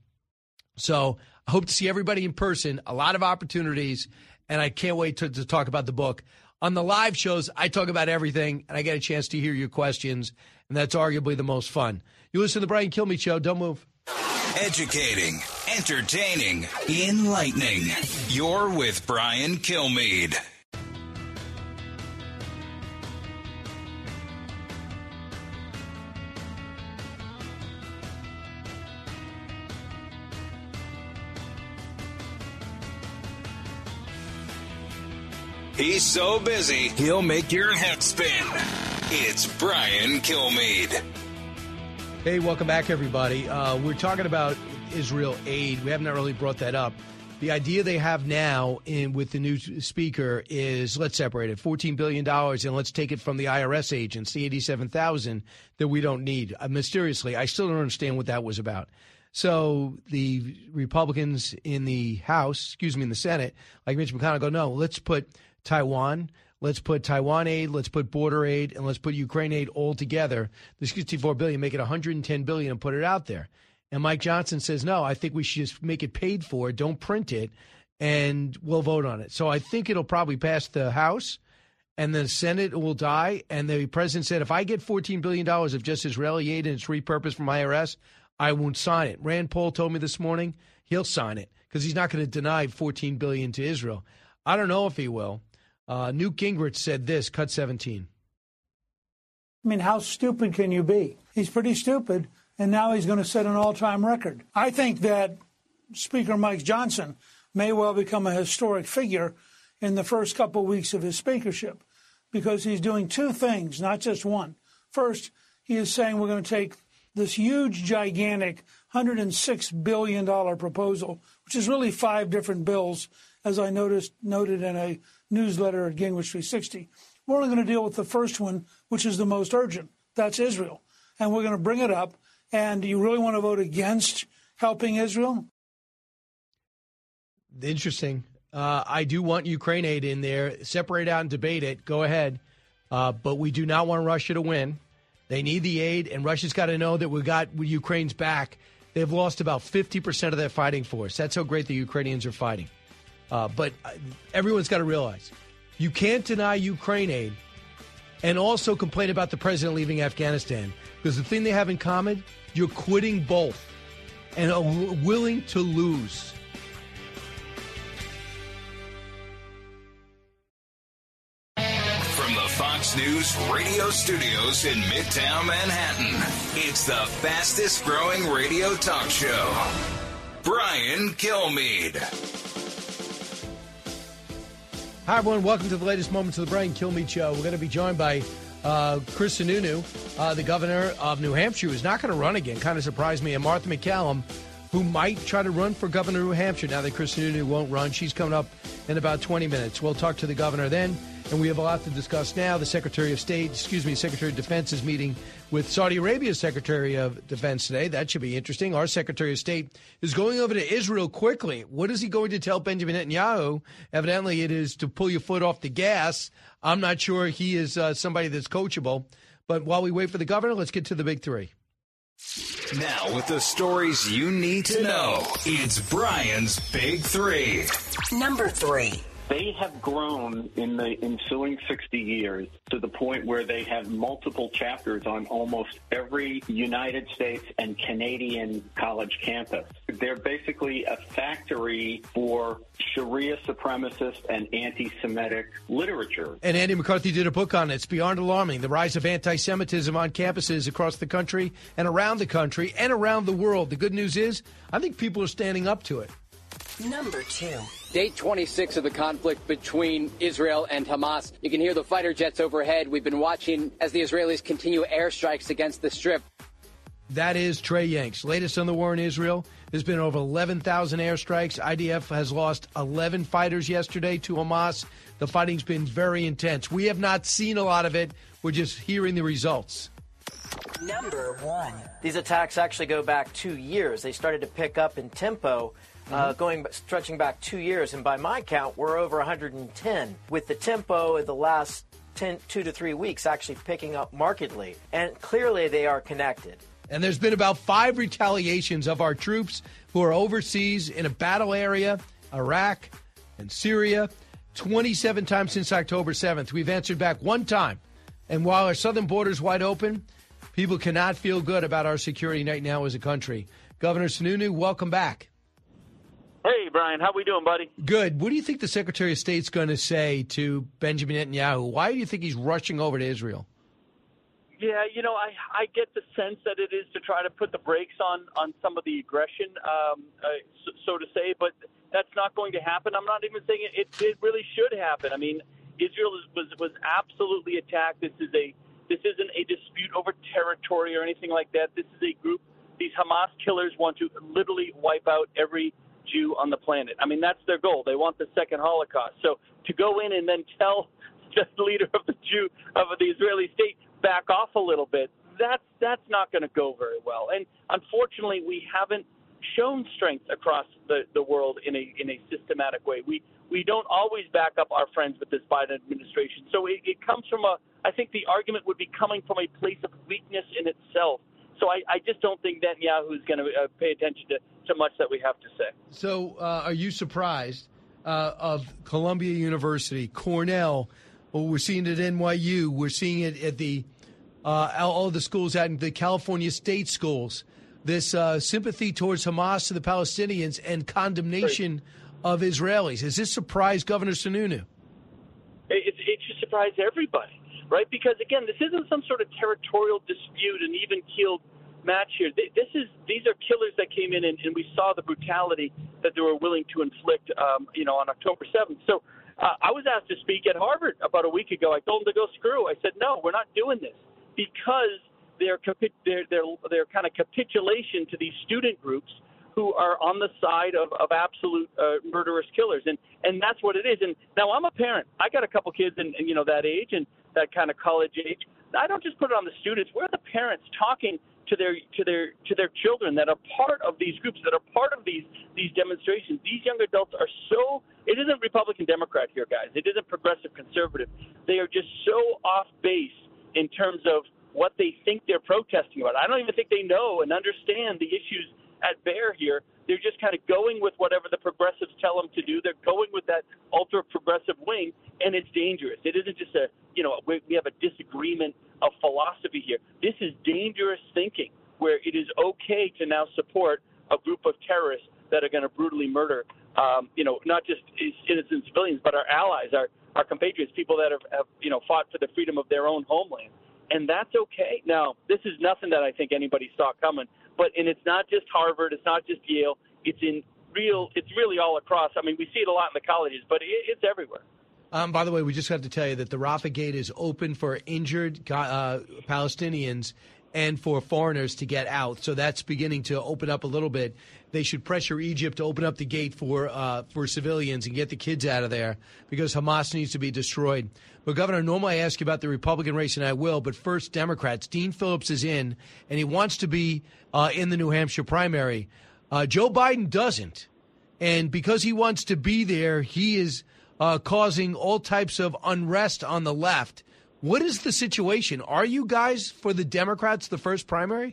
So I hope to see everybody in person. A lot of opportunities, and I can't wait to, to talk about the book. On the live shows, I talk about everything, and I get a chance to hear your questions, and that's arguably the most fun. You listen to the Brian Kilmeade Show. Don't move. Educating, entertaining, enlightening. You're with Brian Kilmeade. He's so busy, he'll make your head spin. It's Brian Kilmeade. Hey, welcome back, everybody. Uh, we're talking about Israel aid. We haven't really brought that up. The idea they have now in with the new speaker is let's separate it, fourteen billion dollars, and let's take it from the I R S agents, the eighty-seven thousand that we don't need. Uh, mysteriously, I still don't understand what that was about. So the Republicans in the House, excuse me, in the Senate, like Mitch McConnell, go, no, let's put Taiwan, let's put Taiwan aid, let's put border aid, and let's put Ukraine aid all together. The sixty-four billion dollars, make it one hundred ten billion dollars and put it out there. And Mike Johnson says, no, I think we should just make it paid for, don't print it, and we'll vote on it. So I think it'll probably pass the House, and the Senate will die. And the president said, if I get fourteen billion dollars of just Israeli aid and it's repurposed from I R S, I won't sign it. Rand Paul told me this morning he'll sign it because he's not going to deny fourteen billion dollars to Israel. I don't know if he will. Uh, Newt Gingrich said this, cut seventeen. I mean, how stupid can you be? He's pretty stupid, and now he's going to set an all-time record. I think that Speaker Mike Johnson may well become a historic figure in the first couple of weeks of his speakership because he's doing two things, not just one. First, he is saying we're going to take this huge, gigantic one hundred six billion dollars proposal, which is really five different bills, as I noticed noted in a newsletter at Gingrich three sixty. We're only going to deal with the first one, which is the most urgent. That's Israel. And we're going to bring it up. And do you really want to vote against helping Israel? Interesting. Uh, I do want Ukraine aid in there. Separate out and debate it. Go ahead. Uh, but we do not want Russia to win. They need the aid, and Russia's got to know that we got Ukraine's back. They've lost about fifty percent of their fighting force. That's how great the Ukrainians are fighting. Uh, but everyone's got to realize you can't deny Ukraine aid and also complain about the president leaving Afghanistan, because the thing they have in common, you're quitting both and are willing to lose. From the Fox News radio studios in Midtown Manhattan, it's the fastest growing radio talk show. Brian Kilmeade. Hi, everyone. Welcome to the latest moments of the Brian Kilmeade Show. We're going to be joined by uh, Chris Sununu, uh, the governor of New Hampshire, who's not going to run again. Kind of surprised me. And Martha MacCallum, who might try to run for governor of New Hampshire now that Chris Sununu won't run. She's coming up in about twenty minutes. We'll talk to the governor then, and we have a lot to discuss now. The Secretary of State, excuse me, Secretary of Defense is meeting with Saudi Arabia's Secretary of Defense today. That should be interesting. Our Secretary of State is going over to Israel quickly. What is he going to tell Benjamin Netanyahu? Evidently, it is to pull your foot off the gas. I'm not sure he is uh, somebody that's coachable. But while we wait for the governor, let's get to the big three. Now, with the stories you need to know, it's Brian's Big Three. Number three. They have grown in the ensuing sixty years to the point where they have multiple chapters on almost every United States and Canadian college campus. They're basically a factory for Sharia supremacist and anti-Semitic literature. And Andy McCarthy did a book on it. It's beyond alarming. The rise of anti-Semitism on campuses across the country and around the country and around the world. The good news is, I think people are standing up to it. Number two. Day twenty-six of the conflict between Israel and Hamas. You can hear the fighter jets overhead. We've been watching as the Israelis continue airstrikes against the Strip. That is Trey Yanks. Latest on the war in Israel. There's been over eleven thousand airstrikes. I D F has lost eleven fighters yesterday to Hamas. The fighting's been very intense. We have not seen a lot of it. We're just hearing the results. Number one. These attacks actually go back two years. They started to pick up in tempo. Uh, going stretching back two years, and by my count, we're over one hundred ten, with the tempo in the last ten, two to three weeks actually picking up markedly. And clearly they are connected. And there's been about five retaliations of our troops who are overseas in a battle area, Iraq and Syria, twenty-seven times since October seventh. We've answered back one time. And while our southern border is wide open, people cannot feel good about our security right now as a country. Governor Sununu, welcome back. Hey, Brian, how we doing, buddy? Good. What do you think the Secretary of State's going to say to Benjamin Netanyahu? Why do you think he's rushing over to Israel? Yeah, you know, I, I get the sense that it is to try to put the brakes on, on some of the aggression, um, uh, so, so to say, but that's not going to happen. I'm not even saying it, it, it really should happen. I mean, Israel is, was was absolutely attacked. This is a this isn't a dispute over territory or anything like that. This is a group. These Hamas killers want to literally wipe out every Jew on the planet. I mean, that's their goal. They want the second Holocaust. So to go in and then tell the leader of the Jew of the Israeli state back off a little bit, that's that's not going to go very well. And unfortunately, we haven't shown strength across the, the world in a in a systematic way. We we don't always back up our friends with this Biden administration. So it, it comes from a. I think the argument would be coming from a place of weakness in itself. So I, I just don't think Netanyahu is going to uh, pay attention to, to much that we have to say. So uh, are you surprised uh, of Columbia University, Cornell? Well, we're seeing it at N Y U. We're seeing it at the uh, all the schools at the California state schools. This uh, sympathy towards Hamas to the Palestinians and condemnation right. of Israelis. Has this surprised Governor Sununu? It, it should surprise everybody. Right, because again, this isn't some sort of territorial dispute, an even-keeled match here. This is these are killers that came in, and, and we saw the brutality that they were willing to inflict, um, you know, on October seventh. So uh, I was asked to speak at Harvard about a week ago. I told them to go screw. I said, no, we're not doing this because they're they're they're, they're kind of capitulation to these student groups who are on the side of, of absolute uh, murderous killers, and and that's what it is. And now I'm a parent. I got a couple kids, in, in you know that age and that kind of college age. I don't just put it on the students. We're the parents talking to their to their to their children that are part of these groups, that are part of these these demonstrations. These young adults are so. It isn't Republican Democrat here, guys. It isn't progressive conservative. They are just so off base in terms of what they think they're protesting about. I don't even think they know and understand the issues at bear here. They're just kind of going with whatever the progressives tell them to do. They're going with that ultra-progressive wing, and it's dangerous. It isn't just a, you know, we, we have a disagreement of philosophy here. This is dangerous thinking, where it is okay to now support a group of terrorists that are going to brutally murder, um, you know, not just innocent civilians, but our allies, our, our compatriots, people that have, have, you know, fought for the freedom of their own homeland. And that's okay. Now, this is nothing that I think anybody saw coming. But and it's not just Harvard, it's not just Yale. It's in real. It's really all across. I mean, we see it a lot in the colleges, but it, it's everywhere. Um, by the way, we just have to tell you that the Rafah Gate is open for injured uh, Palestinians and for foreigners to get out. So that's beginning to open up a little bit. They should pressure Egypt to open up the gate for uh, for civilians and get the kids out of there because Hamas needs to be destroyed. But, Governor, normally I ask you about the Republican race, and I will, but first, Democrats. Dean Phillips is in, and he wants to be uh, in the New Hampshire primary. Uh, Joe Biden doesn't. And because he wants to be there, he is uh, causing all types of unrest on the left. What is the situation? Are you guys, for the Democrats, the first primary?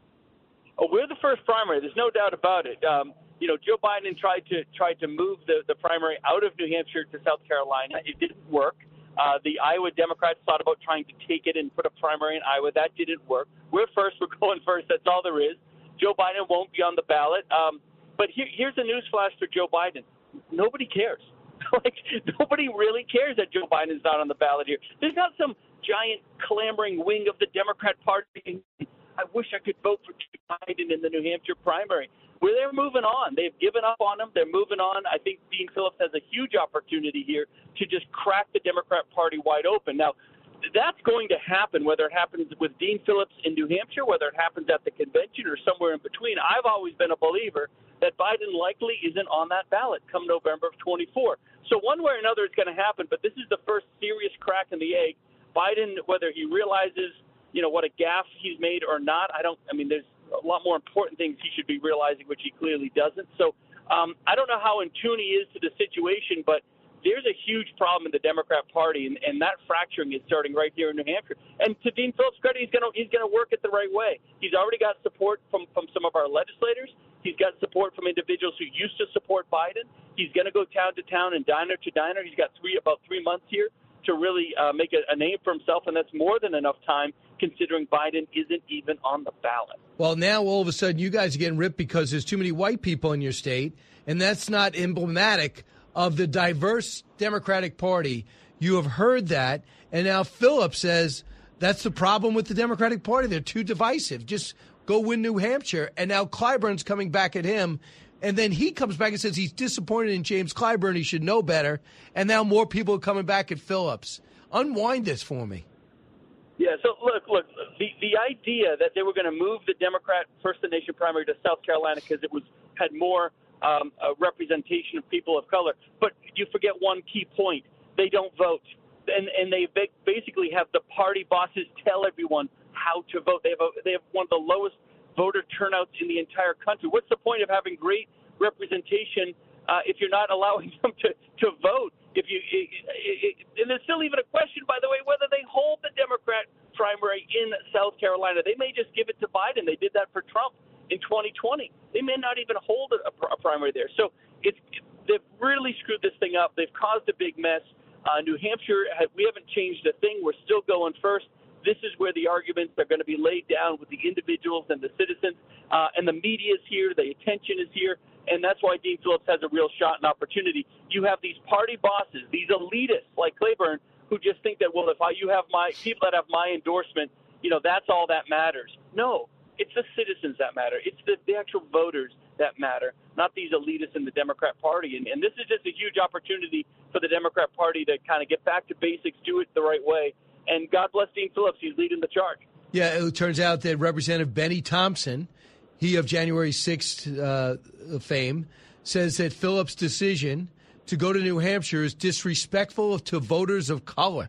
Oh, we're the first primary. There's no doubt about it. Um, you know, Joe Biden tried to tried to move the, the primary out of New Hampshire to South Carolina. It didn't work. Uh, the Iowa Democrats thought about trying to take it and put a primary in Iowa. That didn't work. We're first. We're going first. That's all there is. Joe Biden won't be on the ballot. Um, but here, here's a newsflash for Joe Biden. Nobody cares. Like, nobody really cares that Joe Biden's not on the ballot here. There's not some giant clamoring wing of the Democrat Party. I wish I could vote for Joe Biden in the New Hampshire primary. Well, they're moving on. They've given up on him. They're moving on. I think Dean Phillips has a huge opportunity here to just crack the Democrat Party wide open. Now, that's going to happen, whether it happens with Dean Phillips in New Hampshire, whether it happens at the convention or somewhere in between. I've always been a believer that Biden likely isn't on that ballot come November of twenty-four. So one way or another it's going to happen, but this is the first serious crack in the egg. Biden, whether he realizes, you know, what a gaffe he's made or not, I don't, I mean, there's a lot more important things he should be realizing, which he clearly doesn't. So um, I don't know how in tune he is to the situation, but there's a huge problem in the Democrat Party, and, and that fracturing is starting right here in New Hampshire. And to Dean Phillips' credit, he's going to he's going to work it the right way. He's already got support from, from some of our legislators. He's got support from individuals who used to support Biden. He's going to go town to town and diner to diner. He's got three about three months here to really uh, make a, a name for himself, and that's more than enough time considering Biden isn't even on the ballot. Well, now all of a sudden you guys are getting ripped because there's too many white people in your state, and that's not emblematic of the diverse Democratic Party. You have heard that, and now Phillips says that's the problem with the Democratic Party. They're too divisive. Just go win New Hampshire. And now Clyburn's coming back at him, and then he comes back and says he's disappointed in James Clyburn. He should know better. And now more people are coming back at Phillips. Unwind this for me. Yeah, so look, look, the, the idea that they were going to move the Democrat First in the Nation primary to South Carolina because it was had more um, a representation of people of color. But you forget one key point. They don't vote. And, and they basically have the party bosses tell everyone how to vote. They have, a, they have one of the lowest voter turnouts in the entire country. What's the point of having great representation uh, if you're not allowing them to, to vote? If you it, it, and there's still even a question, by the way, whether they hold the Democrat primary in South Carolina. They may just give it to Biden. They did that for Trump in twenty twenty. They may not even hold a, a primary there. So it's they've really screwed this thing up. They've caused a big mess. Uh, New Hampshire, we haven't changed a thing. We're still going first. This is where the arguments are going to be laid down with the individuals and the citizens, uh, and the media is here. The attention is here. And that's why Dean Phillips has a real shot and opportunity. You have these party bosses, these elitists like Clyburn, who just think that, well, if I, you have my people that have my endorsement, you know, that's all that matters. No, it's the citizens that matter. It's the, the actual voters that matter, not these elitists in the Democrat Party. And, and this is just a huge opportunity for the Democrat Party to kind of get back to basics, do it the right way. And God bless Dean Phillips. He's leading the charge. Yeah, it turns out that Representative Benny Thompson, he of January sixth uh, fame, says that Phillips' decision to go to New Hampshire is disrespectful to voters of color.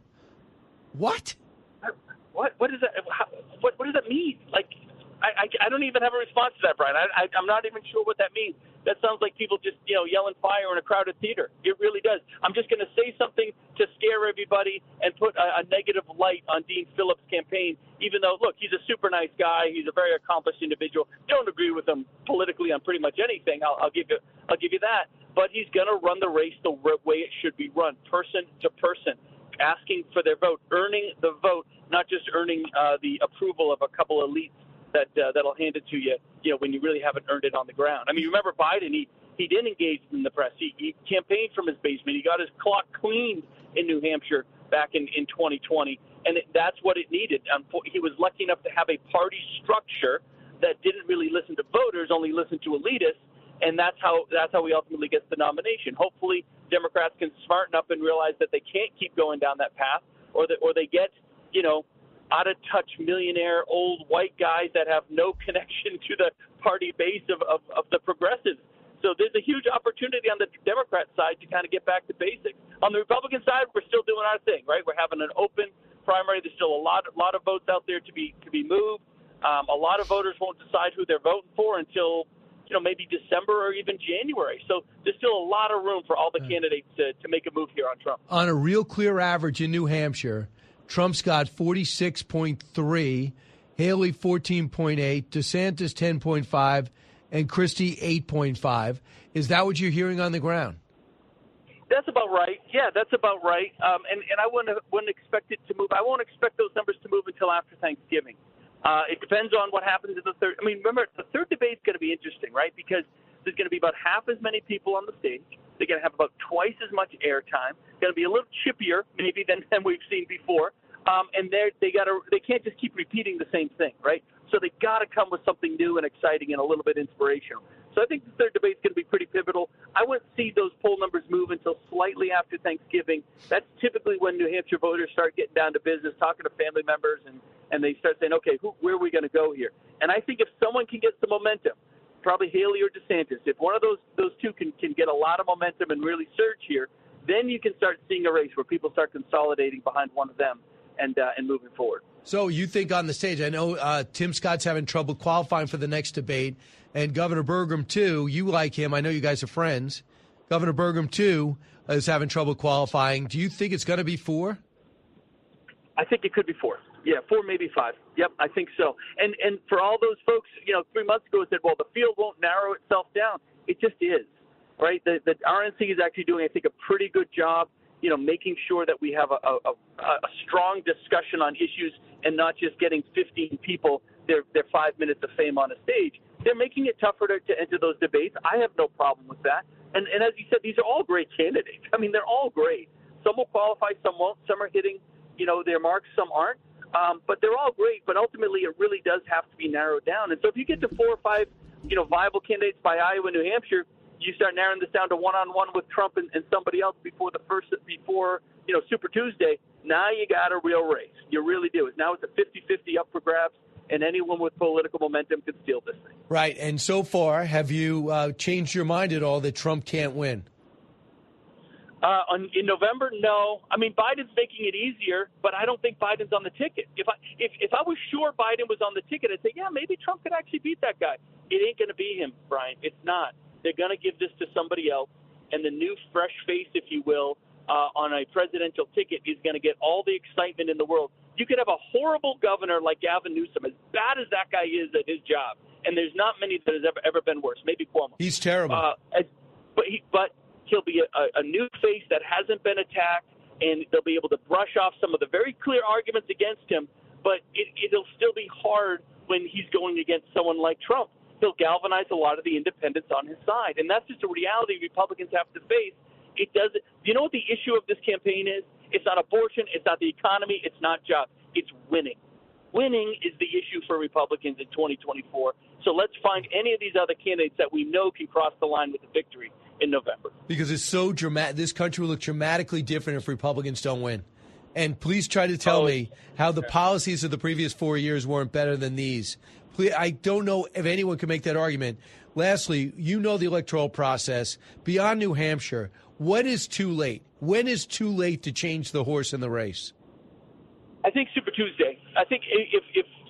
What? What? What does that? How, what? What does that mean? Like, I, I, I don't even have a response to that, Brian. I, I, I'm not even sure what that means. that sounds like people just, you know, yelling fire in a crowded theater. It really does. I'm just going to say something to scare everybody and put a, a negative light on Dean Phillips' campaign, even though, look, he's a super nice guy. He's a very accomplished individual. Don't agree with him politically on pretty much anything. I'll, I'll give you, I'll give you that. But he's going to run the race the way it should be run, person to person, asking for their vote, earning the vote, not just earning uh, the approval of a couple of elites that uh, that'll hand it to you, you know, when you really haven't earned it on the ground. I mean, you remember Biden? He he didn't engage in the press. He, he campaigned from his basement. He got his clock cleaned in New Hampshire back in, in twenty twenty, and it, that's what it needed. Um, he was lucky enough to have a party structure that didn't really listen to voters, only listened to elitists, and that's how that's how he ultimately gets the nomination. Hopefully, Democrats can smarten up and realize that they can't keep going down that path, or that or they get, you know, out-of-touch millionaire old white guys that have no connection to the party base of, of, of the progressives. So there's a huge opportunity on the Democrat side to kind of get back to basics. On the Republican side, we're still doing our thing, right? We're having an open primary. There's still a lot, lot of votes out there to be to be moved. Um, a lot of voters won't decide who they're voting for until, you know, maybe December or even January. So there's still a lot of room for all the candidates to, to make a move here on Trump. On a real clear average in New Hampshire, Trump's got forty-six point three, Haley fourteen point eight, DeSantis ten point five, and Christie eight point five. Is that what you're hearing on the ground? That's about right. Yeah, that's about right. Um, and, and I wouldn't, wouldn't expect it to move. I won't expect those numbers to move until after Thanksgiving. Uh, it depends on what happens in the third. I mean, remember, the third debate is going to be interesting, right? Because there's going to be about half as many people on the stage. They're going to have about twice as much airtime. Going to be a little chippier, maybe, than, than we've seen before. Um, and they they got to they can't just keep repeating the same thing, right? So they got to come with something new and exciting and a little bit inspirational. So I think the third debate is going to be pretty pivotal. I wouldn't see those poll numbers move until slightly after Thanksgiving. That's typically when New Hampshire voters start getting down to business, talking to family members, and, and they start saying, okay, who, where are we going to go here? And I think if someone can get some momentum, probably Haley or DeSantis, if one of those those two can, can get a lot of momentum and really surge here, then you can start seeing a race where people start consolidating behind one of them and uh, and moving forward. So you think on the stage, I know uh, Tim Scott's having trouble qualifying for the next debate, and Governor Burgum, too. You like him. I know you guys are friends. Governor Burgum, too, is having trouble qualifying. Do you think it's going to be four? I think it could be four. Yeah, four, maybe five. Yep, I think so. And and for all those folks, you know, three months ago said, well, the field won't narrow itself down. It just is, right? The, the R N C is actually doing, I think, a pretty good job, you know, making sure that we have a, a, a strong discussion on issues and not just getting fifteen people their, their five minutes of fame on a stage. They're making it tougher to, to enter those debates. I have no problem with that. And, and as you said, these are all great candidates. I mean, they're all great. Some will qualify, some won't. Some are hitting, you know, their marks, some aren't. Um, but they're all great. But ultimately, it really does have to be narrowed down. And so if you get to four or five, you know, viable candidates by Iowa, New Hampshire, you start narrowing this down to one-on-one with Trump and, and somebody else before the first, before, you know, Super Tuesday. Now you got a real race. You really do. Now it's a fifty-fifty up for grabs, and anyone with political momentum can steal this thing. Right. And so far, have you uh, changed your mind at all that Trump can't win? Uh, on, in November, no. I mean, Biden's making it easier, but I don't think Biden's on the ticket. If I if, if I was sure Biden was on the ticket, I'd say, yeah, maybe Trump could actually beat that guy. It ain't going to be him, Brian. It's not. They're going to give this to somebody else, and the new fresh face, if you will, uh, on a presidential ticket is going to get all the excitement in the world. You could have a horrible governor like Gavin Newsom, as bad as that guy is at his job, and there's not many that has ever ever been worse. Maybe Cuomo. He's terrible. Uh, as, but he, but he'll be a, a new face that hasn't been attacked, and they'll be able to brush off some of the very clear arguments against him. But it, it'll still be hard when he's going against someone like Trump. He'll galvanize a lot of the independents on his side. And that's just a reality Republicans have to face. It doesn't. You know what the issue of this campaign is? It's not abortion. It's not the economy. It's not jobs. It's winning. Winning is the issue for Republicans in twenty twenty-four. So let's find any of these other candidates that we know can cross the line with a victory in November. Because it's so dramatic. This country will look dramatically different if Republicans don't win. And please try to tell oh, me how the policies of the previous four years weren't better than these. Please, I don't know if anyone can make that argument. Lastly, you know the electoral process. Beyond New Hampshire, what is too late? When is too late to change the horse in the race? I think Super Tuesday. I think if, if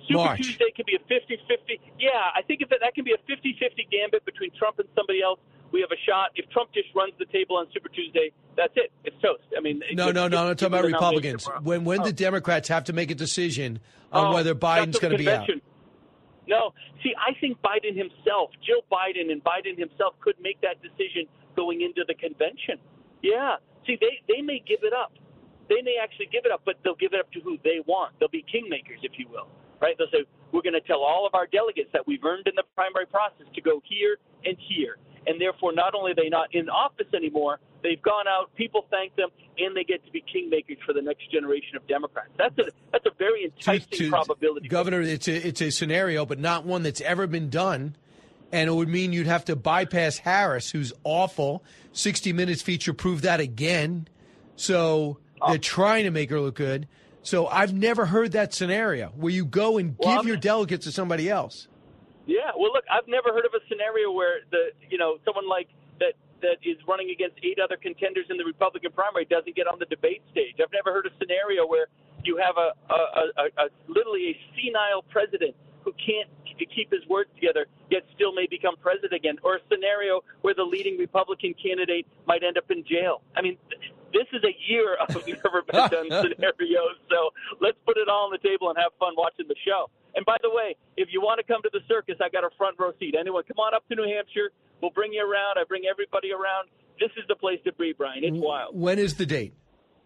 Super March. Tuesday can be a fifty-fifty. Yeah, I think if that, that can be a fifty-fifty gambit between Trump and somebody else. We have a shot. If Trump just runs the table on Super Tuesday, that's it. It's toast. I mean, No, no, no. I'm talking about Republicans. When when oh. the Democrats have to make a decision on Oh, whether Biden's that's the going to be out. convention. No. See, I think Biden himself, Jill Biden and Biden himself could make that decision going into the convention. Yeah. See, they, they may give it up. They may actually give it up, but they'll give it up to who they want. They'll be kingmakers, if you will. Right? They'll say, we're going to tell all of our delegates that we've earned in the primary process to go here and here. And therefore, not only are they not in office anymore, they've gone out, people thank them, and they get to be kingmakers for the next generation of Democrats. That's a that's a very enticing To- to- probability. Governor, it's a, it's a scenario, but not one that's ever been done. And it would mean you'd have to bypass Harris, who's awful. sixty Minutes feature proved that again. So they're trying to make her look good. So I've never heard that scenario where you go and Well, give I'm- your delegates to somebody else. Yeah, well, look, I've never heard of a scenario where the you know someone like that that is running against eight other contenders in the Republican primary doesn't get on the debate stage. I've never heard a scenario where you have a, a, a, a literally a senile president who can't keep his words together, yet still may become president again, or a scenario where the leading Republican candidate might end up in jail. I mean, th- this is a year of never been done scenarios. So let's put it all on the table and have fun watching the show. And by the way, if you want to come to the circus, I got a front row seat. Anyone, come on up to New Hampshire. We'll bring you around. I bring everybody around. This is the place to be, Brian. It's wild. When is the date?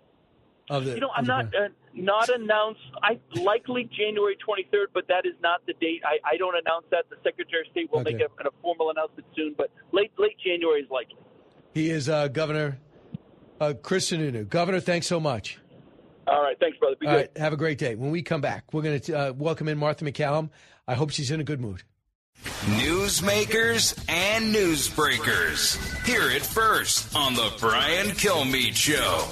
Of the, You know, I'm of the- not uh, not announced. I likely January twenty-third, but that is not the date. I, I don't announce that. The Secretary of State will Okay. make a, a formal announcement soon, but late late January is likely. He is uh, Governor uh, Chris Sununu. Governor, thanks so much. All right, thanks, brother. Be All good. right, have a great day. When we come back, we're going to uh, welcome in Martha McCallum. I hope she's in a good mood. Newsmakers and newsbreakers. Hear it first on the Brian Kilmeade Show.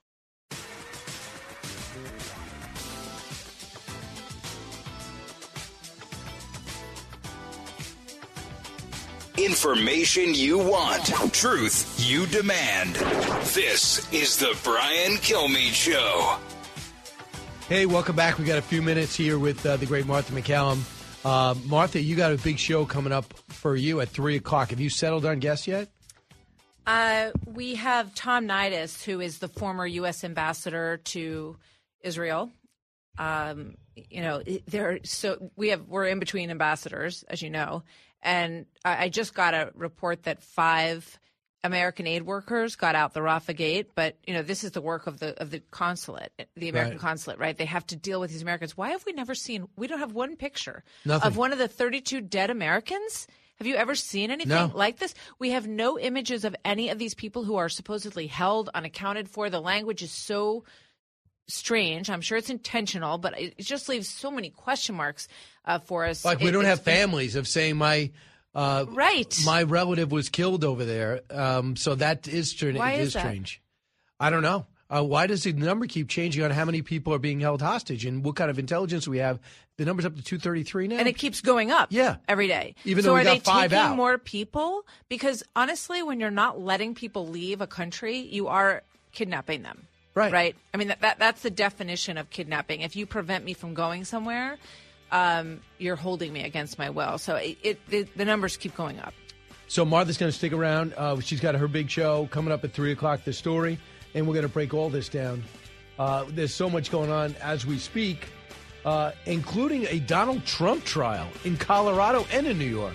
Information you want, truth you demand. This is the Brian Kilmeade Show. Hey, welcome back. We got a few minutes here with uh, the great Martha McCallum. Uh, Martha, you got a big show coming up for you at three o'clock. Have you settled on guests yet? Uh, we have Tom Nidis, who is the former U S ambassador to Israel. Um, you know, there. So we have we're in between ambassadors, as you know, and I, I just got a report that five American aid workers got out the Rafah Gate, but you know this is the work of the of the consulate, the American Right. consulate, right? They have to deal with these Americans. Why have we never seen? We don't have one picture Nothing. of one of the thirty-two dead Americans. Have you ever seen anything No. like this? We have no images of any of these people who are supposedly held, unaccounted for. The language is so strange. I'm sure it's intentional, but it it just leaves so many question marks uh, for us. Like we It- don't it's have been- families of saying my uh, Right. my relative was killed over there. Um, so that is strange. Why it is is that? strange. I don't know. Uh, why does the number keep changing on how many people are being held hostage and what kind of intelligence we have? The number's up to two thirty-three now. And it keeps going up Yeah. every day. Even so though we are got they five taking out. more people? Because honestly, when you're not letting people leave a country, you are kidnapping them. Right. Right. I mean, that, that that's the definition of kidnapping. If you prevent me from going somewhere, um, you're holding me against my will. So it, it, it the numbers keep going up. So Martha's going to stick around. Uh, she's got her big show coming up at three o'clock, The Story, and we're going to break all this down. Uh, there's so much going on as we speak, uh, including a Donald Trump trial in Colorado and in New York.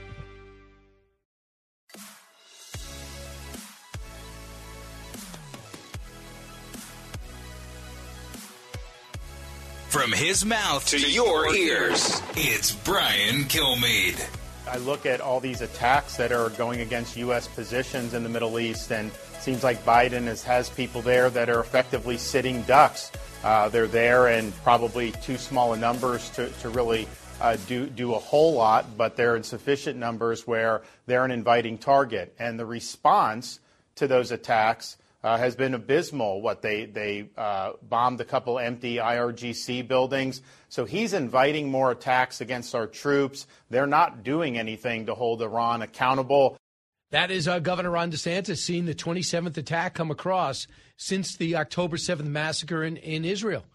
From his mouth to your ears, it's Brian Kilmeade. I look at all these attacks that are going against U S positions in the Middle East, and it seems like Biden is, has people there that are effectively sitting ducks. Uh, they're there in probably too small a numbers to, to really uh, do, do a whole lot, but they're in sufficient numbers where they're an inviting target. And the response to those attacks uh, has been abysmal. What they, they uh, bombed a couple empty I R G C buildings. So he's inviting more attacks against our troops. They're not doing anything to hold Iran accountable. That is uh, Governor Ron DeSantis seeing the twenty-seventh attack come across since the October seventh massacre in, in Israel.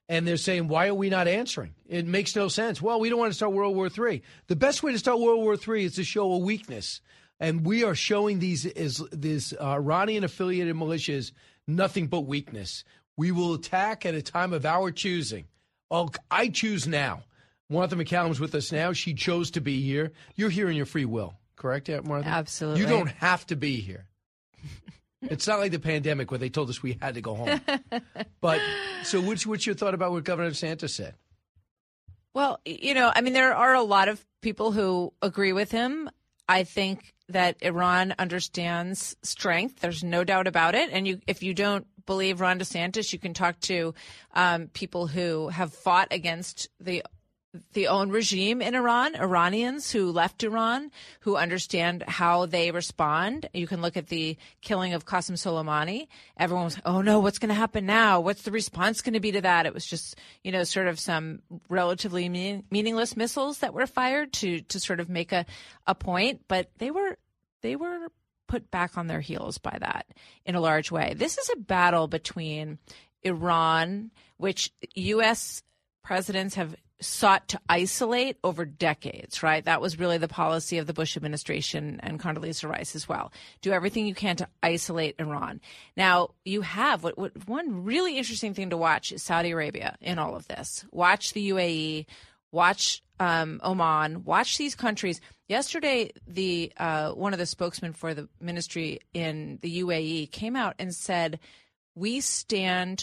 And they're saying, why are we not answering? It makes no sense. Well, we don't want to start World War Three. The best way to start World War Three is to show a weakness. And we are showing these is these uh, Iranian-affiliated militias nothing but weakness. We will attack at a time of our choosing. Oh, I choose now. Martha MacCallum's with us now. She chose to be here. You're here in your free will, correct, Martha? Absolutely. You don't have to be here. It's not like the pandemic where they told us we had to go home. But so what's, what's your thought about what Governor DeSantis said? Well, you know, I mean, there are a lot of people who agree with him. I think that Iran understands strength. There's no doubt about it. And you, if you don't believe Ron DeSantis, you can talk to um, people who have fought against the the own regime in Iran, Iranians who left Iran, who understand how they respond. You can look at the killing of Qasem Soleimani. Everyone was, oh no, what's going to happen now? What's the response going to be to that? It was just, you know, sort of some relatively mean, meaningless missiles that were fired to to sort of make a, a point, but they were they were put back on their heels by that in a large way. This is a battle between Iran, which U S presidents have sought to isolate over decades, right? That was really the policy of the Bush administration and Condoleezza Rice as well. Do everything you can to isolate Iran. Now, you have what, what one really interesting thing to watch is Saudi Arabia in all of this. Watch the U A E, watch um, Oman, watch these countries. Yesterday, the uh, one of the spokesmen for the ministry in the U A E came out and said, we stand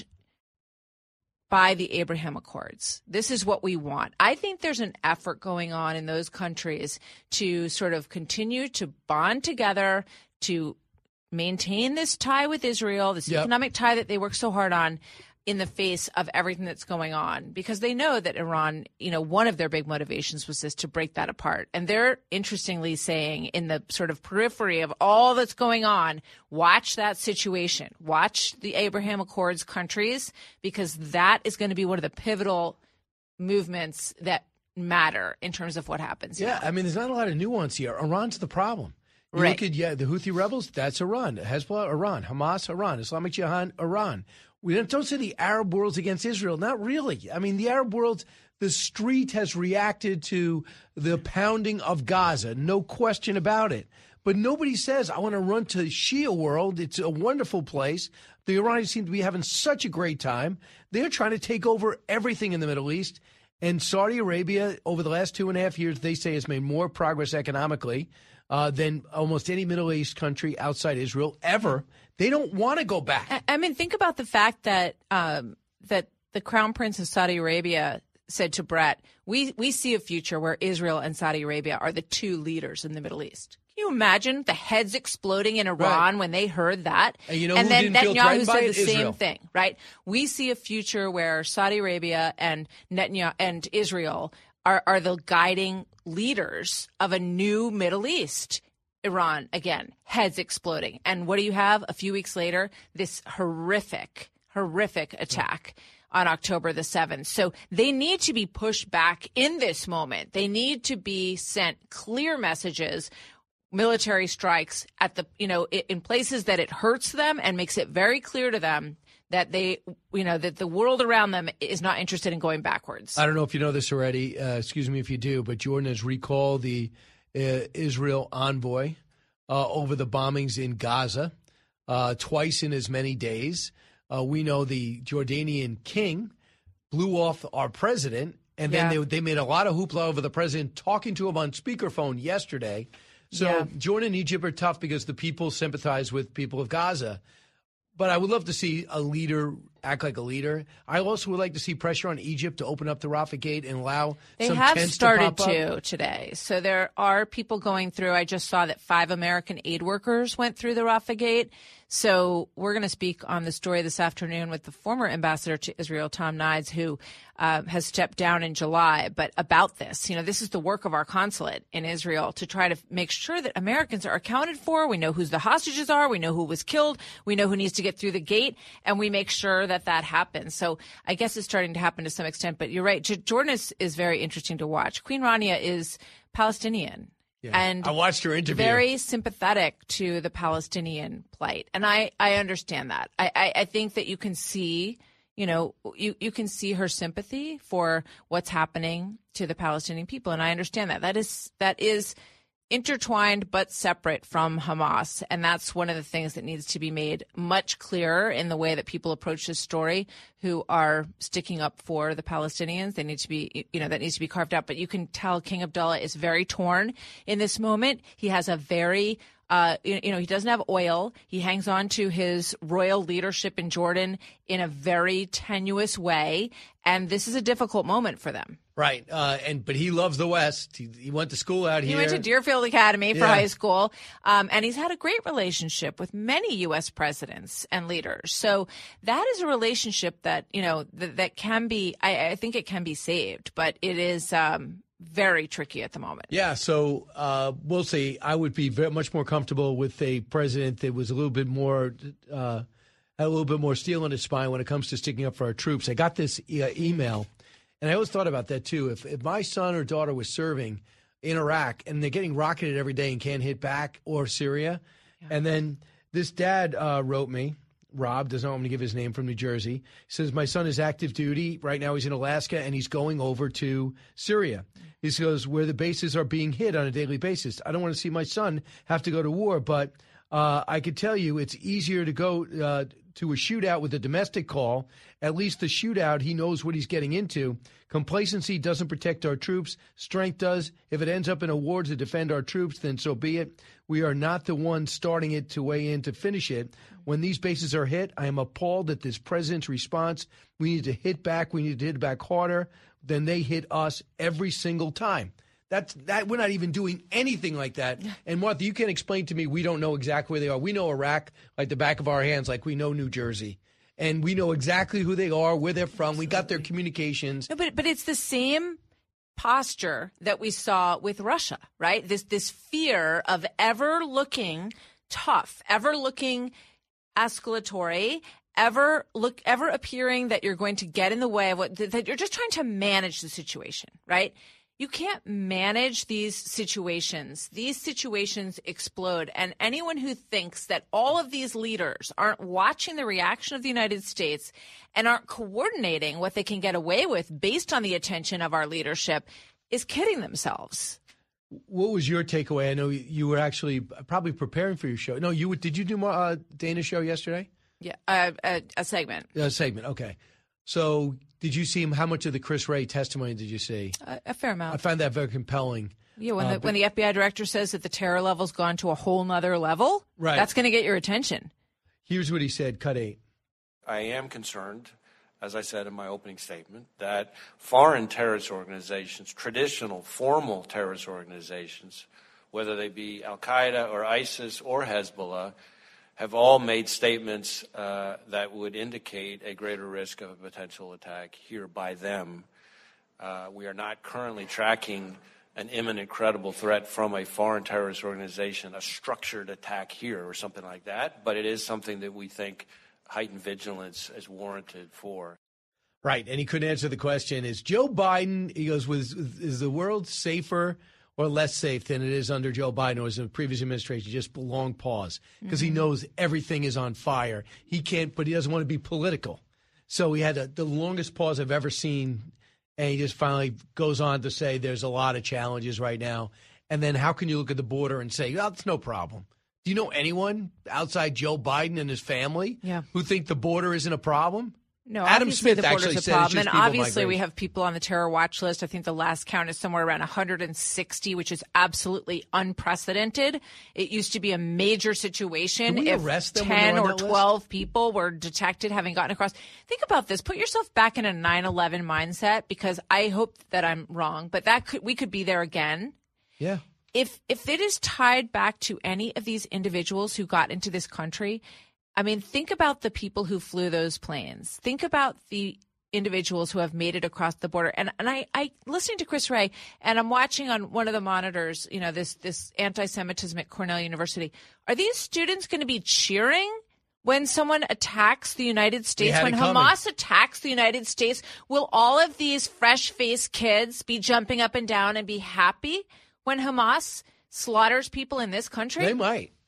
by the Abraham Accords. This is what we want. I think there's an effort going on in those countries to sort of continue to bond together, to maintain this tie with Israel, this yep. economic tie that they work so hard on in the face of everything that's going on, because they know that Iran, you know, one of their big motivations was this, to break that apart. And they're interestingly saying in the sort of periphery of all that's going on, watch that situation, watch the Abraham Accords countries, because that is going to be one of the pivotal movements that matter in terms of what happens. Yeah, now. I mean, there's not a lot of nuance here. Iran's the problem. You right. look at yeah, the Houthi rebels, that's Iran. Hezbollah, Iran. Hamas, Iran. Islamic Jihad, Iran. We don't, don't say the Arab world's against Israel. Not really. I mean, the Arab world, the street has reacted to the pounding of Gaza. No question about it. But nobody says, I want to run to Shia world. It's a wonderful place. The Iranians seem to be having such a great time. They're trying to take over everything in the Middle East. And Saudi Arabia, over the last two and a half years, they say has made more progress economically uh, than almost any Middle East country outside Israel ever. They don't want to go back. I mean, think about the fact that um, that the Crown Prince of Saudi Arabia said to Brett, we, we see a future where Israel and Saudi Arabia are the two leaders in the Middle East. Can you imagine the heads exploding in Iran right. when they heard that? And, you know and who then didn't feel Netanyahu said the Israel. same thing, right? We see a future where Saudi Arabia and Netanyahu and Israel are, are the guiding leaders of a new Middle East. Iran, again, heads exploding. And what do you have a few weeks later? This horrific, horrific attack on October the seventh. So they need to be pushed back in this moment. They need to be sent clear messages, military strikes at the, you know, in places that it hurts them and makes it very clear to them that they, you know, that the world around them is not interested in going backwards. I don't know if you know this already. Uh, excuse me if you do, but Jordan has recalled the Uh, Israel envoy uh, over the bombings in Gaza uh, twice in as many days. Uh, we know the Jordanian king blew off our president, and then yeah. they they made a lot of hoopla over the president talking to him on speakerphone yesterday. So yeah. Jordan and Egypt are tough because the people sympathize with people of Gaza. But I would love to see a leader act like a leader. I also would like to see pressure on Egypt to open up the Rafah Gate and allow they some have tents started to pop to up. today. So there are people going through. I just saw that five American aid workers went through the Rafah Gate. So we're going to speak on the story this afternoon with the former ambassador to Israel, Tom Nides, who uh, has stepped down in July. But about this, you know, this is the work of our consulate in Israel to try to make sure that Americans are accounted for. We know who the hostages are. We know who was killed. We know who needs to get through the gate. And we make sure that that happens. So I guess it's starting to happen to some extent. But you're right. Jordan is, is very interesting to watch. Queen Rania is Palestinian. Yeah. And I watched her interview. Very sympathetic to the Palestinian plight. And I, I understand that. I, I, I think that you can see you know, you, you can see her sympathy for what's happening to the Palestinian people. And I understand that. That is that is intertwined but separate from Hamas. And that's one of the things that needs to be made much clearer in the way that people approach this story who are sticking up for the Palestinians. They need to be, you know, that needs to be carved out. But you can tell King Abdullah is very torn in this moment. He has a very Uh, you, you know, he doesn't have oil. He hangs on to his royal leadership in Jordan in a very tenuous way. And this is a difficult moment for them. Right. Uh, and but he loves the West. He, he went to school out He here. went to Deerfield Academy for Yeah. high school. Um, and he's had a great relationship with many U S presidents and leaders. So that is a relationship that, you know, th- that can be, I, I think it can be saved. But it is um, very tricky at the moment. Yeah, so uh, we'll see. I would be very much more comfortable with a president that was a little bit more, uh, had a little bit more steel in his spine when it comes to sticking up for our troops. I got this e- email, and I always thought about that too. If, if my son or daughter was serving in Iraq and they're getting rocketed every day and can't hit back, or Syria, yeah. and then this dad uh, wrote me. Rob doesn't want me to give his name, from New Jersey. He says, my son is active duty. Right now he's in Alaska, and he's going over to Syria. He goes, where the bases are being hit on a daily basis. I don't want to see my son have to go to war, but uh, I could tell you it's easier to go uh, to a shootout with a domestic call. At least the shootout, he knows what he's getting into. Complacency doesn't protect our troops. Strength does. If it ends up in a war to defend our troops, then so be it. We are not the ones starting it to weigh in to finish it. When these bases are hit, I am appalled at this president's response. We need to hit back. We need to hit back harder than they hit us every single time. That's that. We're not even doing anything like that. And Martha, you can't explain to me we don't know exactly where they are. We know Iraq like the back of our hands, like we know New Jersey. And we know exactly who they are, where they're from. We got their communications. No, but but it's the same posture that we saw with Russia, right? This this fear of ever looking tough, ever looking escalatory, ever look ever appearing that you're going to get in the way of what that you're just trying to manage the situation, right? You can't manage these situations. These situations explode. And anyone who thinks that all of these leaders aren't watching the reaction of the United States and aren't coordinating what they can get away with based on the attention of our leadership is kidding themselves. What was your takeaway? I know you were actually probably preparing for your show. No, you did you do more uh, Dana's show yesterday? Yeah, uh, a, a segment. A segment, okay. So did you see him? How much of the Chris Wray testimony did you see? A, a fair amount. I find that very compelling. Yeah, when, uh, the, but, when the F B I director says that the terror level's gone to a whole nother level, right. That's going to get your attention. Here's what he said, cut eight. I am concerned, as I said in my opening statement, that foreign terrorist organizations, traditional, formal terrorist organizations, whether they be Al-Qaeda or ISIS or Hezbollah, have all made statements uh, that would indicate a greater risk of a potential attack here by them. Uh, we are not currently tracking an imminent credible threat from a foreign terrorist organization, a structured attack here or something like that, but it is something that we think heightened vigilance is warranted for. Right, and he couldn't answer the question. Is Joe Biden, he goes, was, is the world safer or less safe than it is under Joe Biden or was in the previous administration? Just a long pause because mm-hmm. he knows everything is on fire. He can't, but he doesn't want to be political. So he had a, the longest pause I've ever seen, and he just finally goes on to say there's a lot of challenges right now. And then how can you look at the border and say, oh, it's no problem? Do you know anyone outside Joe Biden and his family yeah. who think the border isn't a problem? No, Adam obviously Smith the border's actually a said problem, it's just and people obviously migration. we have people on the terror watch list. I think the last count is somewhere around one hundred sixty, which is absolutely unprecedented. It used to be a major situation Can we if arrest them when ten they're on or that twelve list? people were detected having gotten across. Think about this. Put yourself back in a nine eleven mindset, because I hope that I'm wrong, but that could we could be there again. Yeah. If if it is tied back to any of these individuals who got into this country, I mean, think about the people who flew those planes. Think about the individuals who have made it across the border. And and I, I listening to Chris Wray, and I'm watching on one of the monitors, you know, this this anti-Semitism at Cornell University. Are these students going to be cheering when someone attacks the United States? When Hamas attacks the United States, will all of these fresh-faced kids be jumping up and down and be happy when Hamas slaughters people in this country? They might.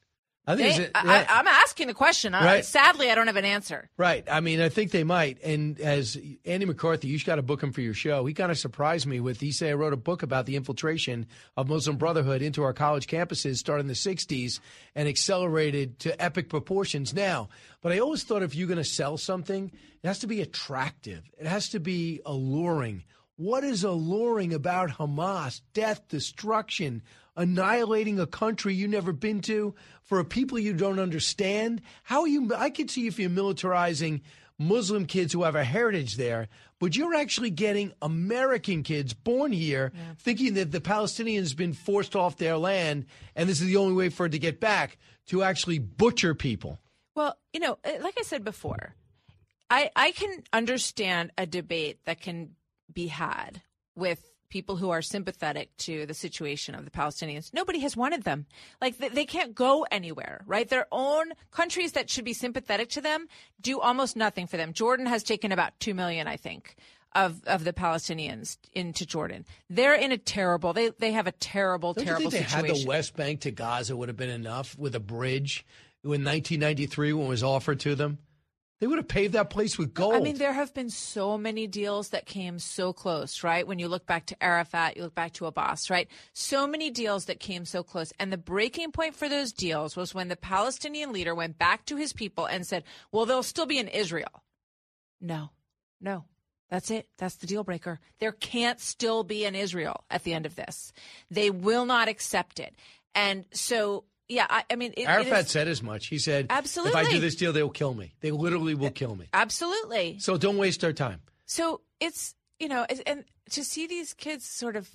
I think They, it's, I, yeah. I, I'm asking the question. I, Right. sadly, I don't have an answer. Right. I mean, I think they might. And as Andy McCarthy, you got to book him for your show. He kind of surprised me with, he said, I wrote a book about the infiltration of Muslim Brotherhood into our college campuses starting in the sixties and accelerated to epic proportions now. But I always thought if you're going to sell something, it has to be attractive. It has to be alluring. What is alluring about Hamas? Death, destruction, annihilating a country you've never been to for a people you don't understand? How are you? I could see if you're militarizing Muslim kids who have a heritage there, but you're actually getting American kids born here yeah. thinking that the Palestinians have been forced off their land and this is the only way for it to get back, to actually butcher people. Well, you know, like I said before, I, I can understand a debate that can be had with people who are sympathetic to the situation of the Palestinians. Nobody has wanted them. Like, they, they can't go anywhere, right? Their own countries that should be sympathetic to them do almost nothing for them. Jordan has taken about two million, I think, of, of the Palestinians into Jordan. They're in a terrible, they, they have a terrible, Don't terrible you think situation. They had the West Bank to Gaza would have been enough with a bridge in nineteen ninety-three when it was offered to them? They would have paved that place with gold. I mean, there have been so many deals that came so close, right? When you look back to Arafat, you look back to Abbas, right? So many deals that came so close. And the breaking point for those deals was when the Palestinian leader went back to his people and said, well, they'll still be in Israel. No, no. That's it. That's the deal breaker. There can't still be an Israel at the end of this. They will not accept it. And so... Yeah, I, I mean, it, Arafat it is, said as much. He said, absolutely. If I do this deal, they'll kill me. They literally will kill me. Absolutely. So don't waste our time. So it's, you know, and to see these kids sort of,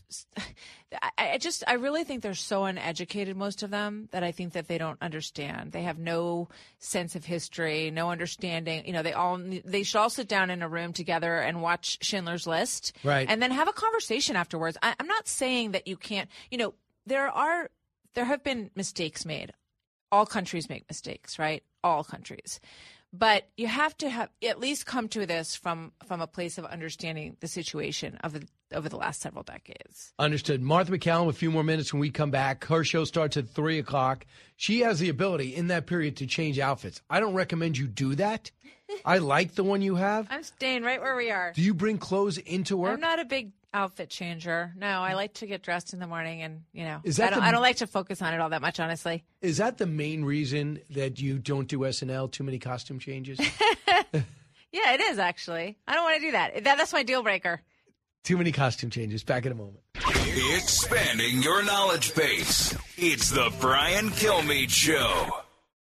I just, I really think they're so uneducated, most of them, that I think that they don't understand. They have no sense of history, no understanding. You know, they all, they should all sit down in a room together and watch Schindler's List. Right. And then have a conversation afterwards. I, I'm not saying that you can't, you know, there are, There have been mistakes made. All countries make mistakes, right? All countries. But you have to have at least come to this from, from a place of understanding the situation of the, over the last several decades. Understood. Martha MacCallum, a few more minutes when we come back. Her show starts at three o'clock. She has the ability in that period to change outfits. I don't recommend you do that. I like the one you have. I'm staying right where we are. Do you bring clothes into work? I'm not a big outfit changer. No, I like to get dressed in the morning, and you know, Is that I don't, the- I don't like to focus on it all that much, honestly. Is that the main reason that you don't do S N L? Too many costume changes? Yeah, it is actually. I don't want to do that. that that's my deal breaker. Too many costume changes. Back in a moment. Expanding your knowledge base. It's the Brian Kilmeade Show.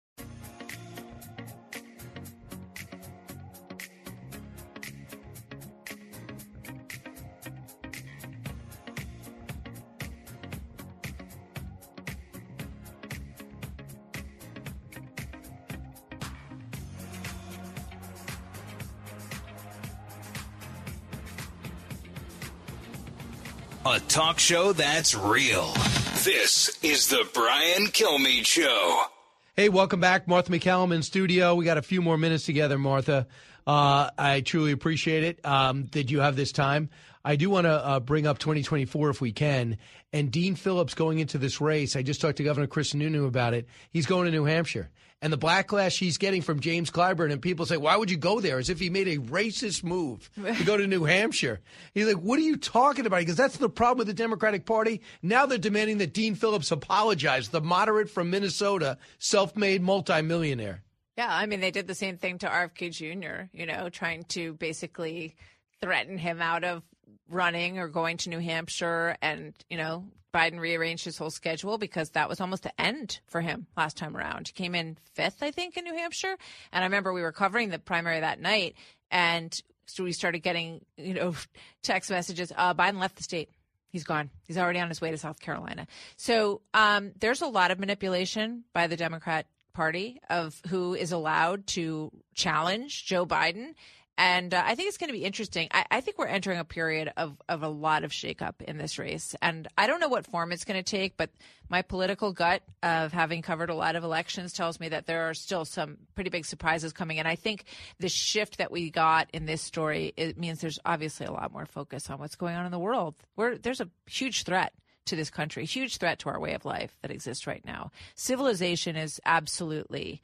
A talk show that's real. This is the Brian Kilmeade Show. Hey, welcome back. Martha MacCallum in studio. We got a few more minutes together, Martha. Uh, I truly appreciate it um, that you have this time. I do want to uh, bring up twenty twenty-four if we can. And Dean Phillips going into this race, I just talked to Governor Chris Sununu about it. He's going to New Hampshire. And the backlash he's getting from James Clyburn, and people say, why would you go there? As if he made a racist move to go to New Hampshire. He's like, what are you talking about? Because that's the problem with the Democratic Party. Now they're demanding that Dean Phillips apologize, the moderate from Minnesota, self-made multimillionaire. Yeah, I mean, they did the same thing to R F K Junior, you know, trying to basically threaten him out of running or going to New Hampshire. And, you know, Biden rearranged his whole schedule because that was almost the end for him last time around. He came in fifth, I think, in New Hampshire. And I remember we were covering the primary that night, and so we started getting, you know, text messages. Uh, Biden left the state. He's gone. He's already on his way to South Carolina. So um, there's a lot of manipulation by the Democrat Party of who is allowed to challenge Joe Biden. And uh, I think it's going to be interesting. I, I think we're entering a period of, of a lot of shakeup in this race. And I don't know what form it's going to take, but my political gut of having covered a lot of elections tells me that there are still some pretty big surprises coming. And I think the shift that we got in this story, it means there's obviously a lot more focus on what's going on in the world. We're, there's a huge threat to this country, a huge threat to our way of life that exists right now. Civilization is absolutely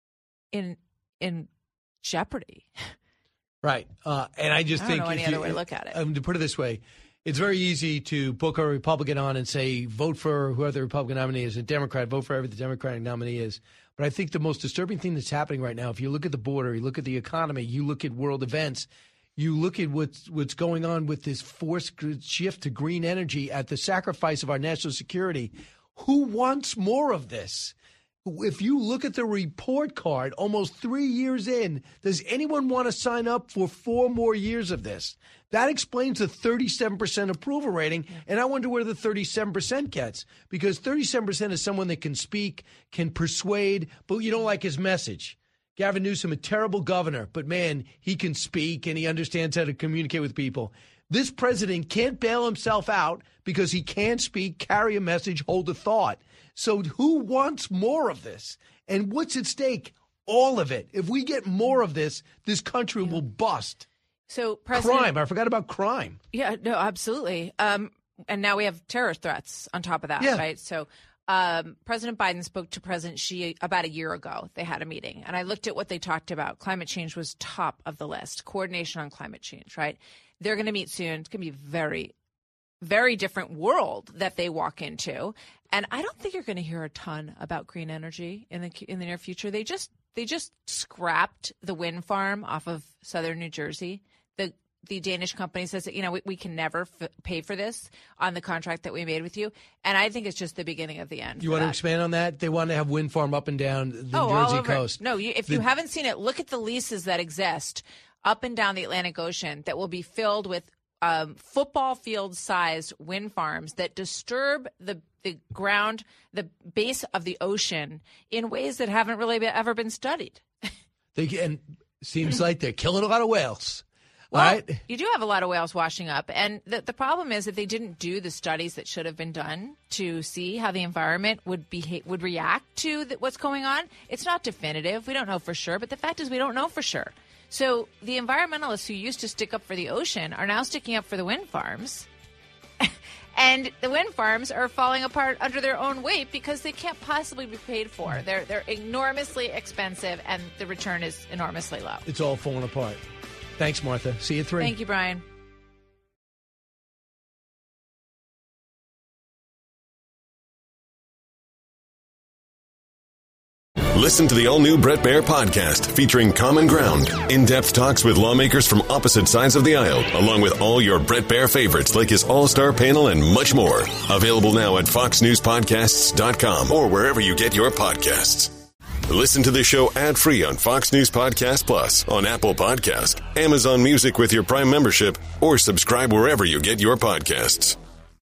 in in jeopardy. Right. Uh, and I just I don't think know any if other you, way to look at it. Um, to put it this way, it's very easy to book a Republican on and say, vote for whoever the Republican nominee is, a Democrat, vote for whoever the Democratic nominee is. But I think the most disturbing thing that's happening right now, if you look at the border, you look at the economy, you look at world events, you look at what's, what's going on with this forced shift to green energy at the sacrifice of our national security, who wants more of this? If you look at the report card, almost three years in, does anyone want to sign up for four more years of this? That explains the thirty-seven percent approval rating, and I wonder where the thirty-seven percent gets, because thirty-seven percent is someone that can speak, can persuade, but you don't like his message. Gavin Newsom, a terrible governor, but man, he can speak and he understands how to communicate with people. This president can't bail himself out because he can't speak, carry a message, hold a thought. So who wants more of this? And what's at stake? All of it. If we get more of this, this country will bust. So President, crime. I forgot about crime. Yeah, no, absolutely. Um, and now we have terrorist threats on top of that, Yeah. right? So um, President Biden spoke to President Xi about a year ago. They had a meeting, and I looked at what they talked about. Climate change was top of the list. Coordination on climate change, right? They're going to meet soon. It's going to be very, very different world that they walk into. And I don't think you're going to hear a ton about green energy in the in the near future. They just they just scrapped the wind farm off of southern New Jersey. The the Danish company says that, you know, we, we can never f- pay for this on the contract that we made with you. And I think it's just the beginning of the end. You for want to that. expand on that? They want to have wind farm up and down the oh, all Jersey over. coast. No, you, if The- you haven't seen it, look at the leases that exist up and down the Atlantic Ocean that will be filled with um, football field-sized wind farms that disturb the the ground, the base of the ocean in ways that haven't really be, ever been studied. They and seems like they're killing a lot of whales. Well, All right. you do have a lot of whales washing up. And the, the problem is that they didn't do the studies that should have been done to see how the environment would be, would react to the, what's going on. It's not definitive. We don't know for sure. But the fact is we don't know for sure. So the environmentalists who used to stick up for the ocean are now sticking up for the wind farms. And the wind farms are falling apart under their own weight because they can't possibly be paid for. They're, they're enormously expensive, and the return is enormously low. It's all falling apart. Thanks, Martha. See you at three. Thank you, Brian. Listen to the all-new Brett Baier podcast featuring Common Ground, in-depth talks with lawmakers from opposite sides of the aisle, along with all your Brett Baier favorites like his all-star panel and much more. Available now at fox news podcasts dot com or wherever you get your podcasts. Listen to the show ad-free on Fox News Podcast Plus, on Apple Podcast, Amazon Music with your Prime membership, or subscribe wherever you get your podcasts.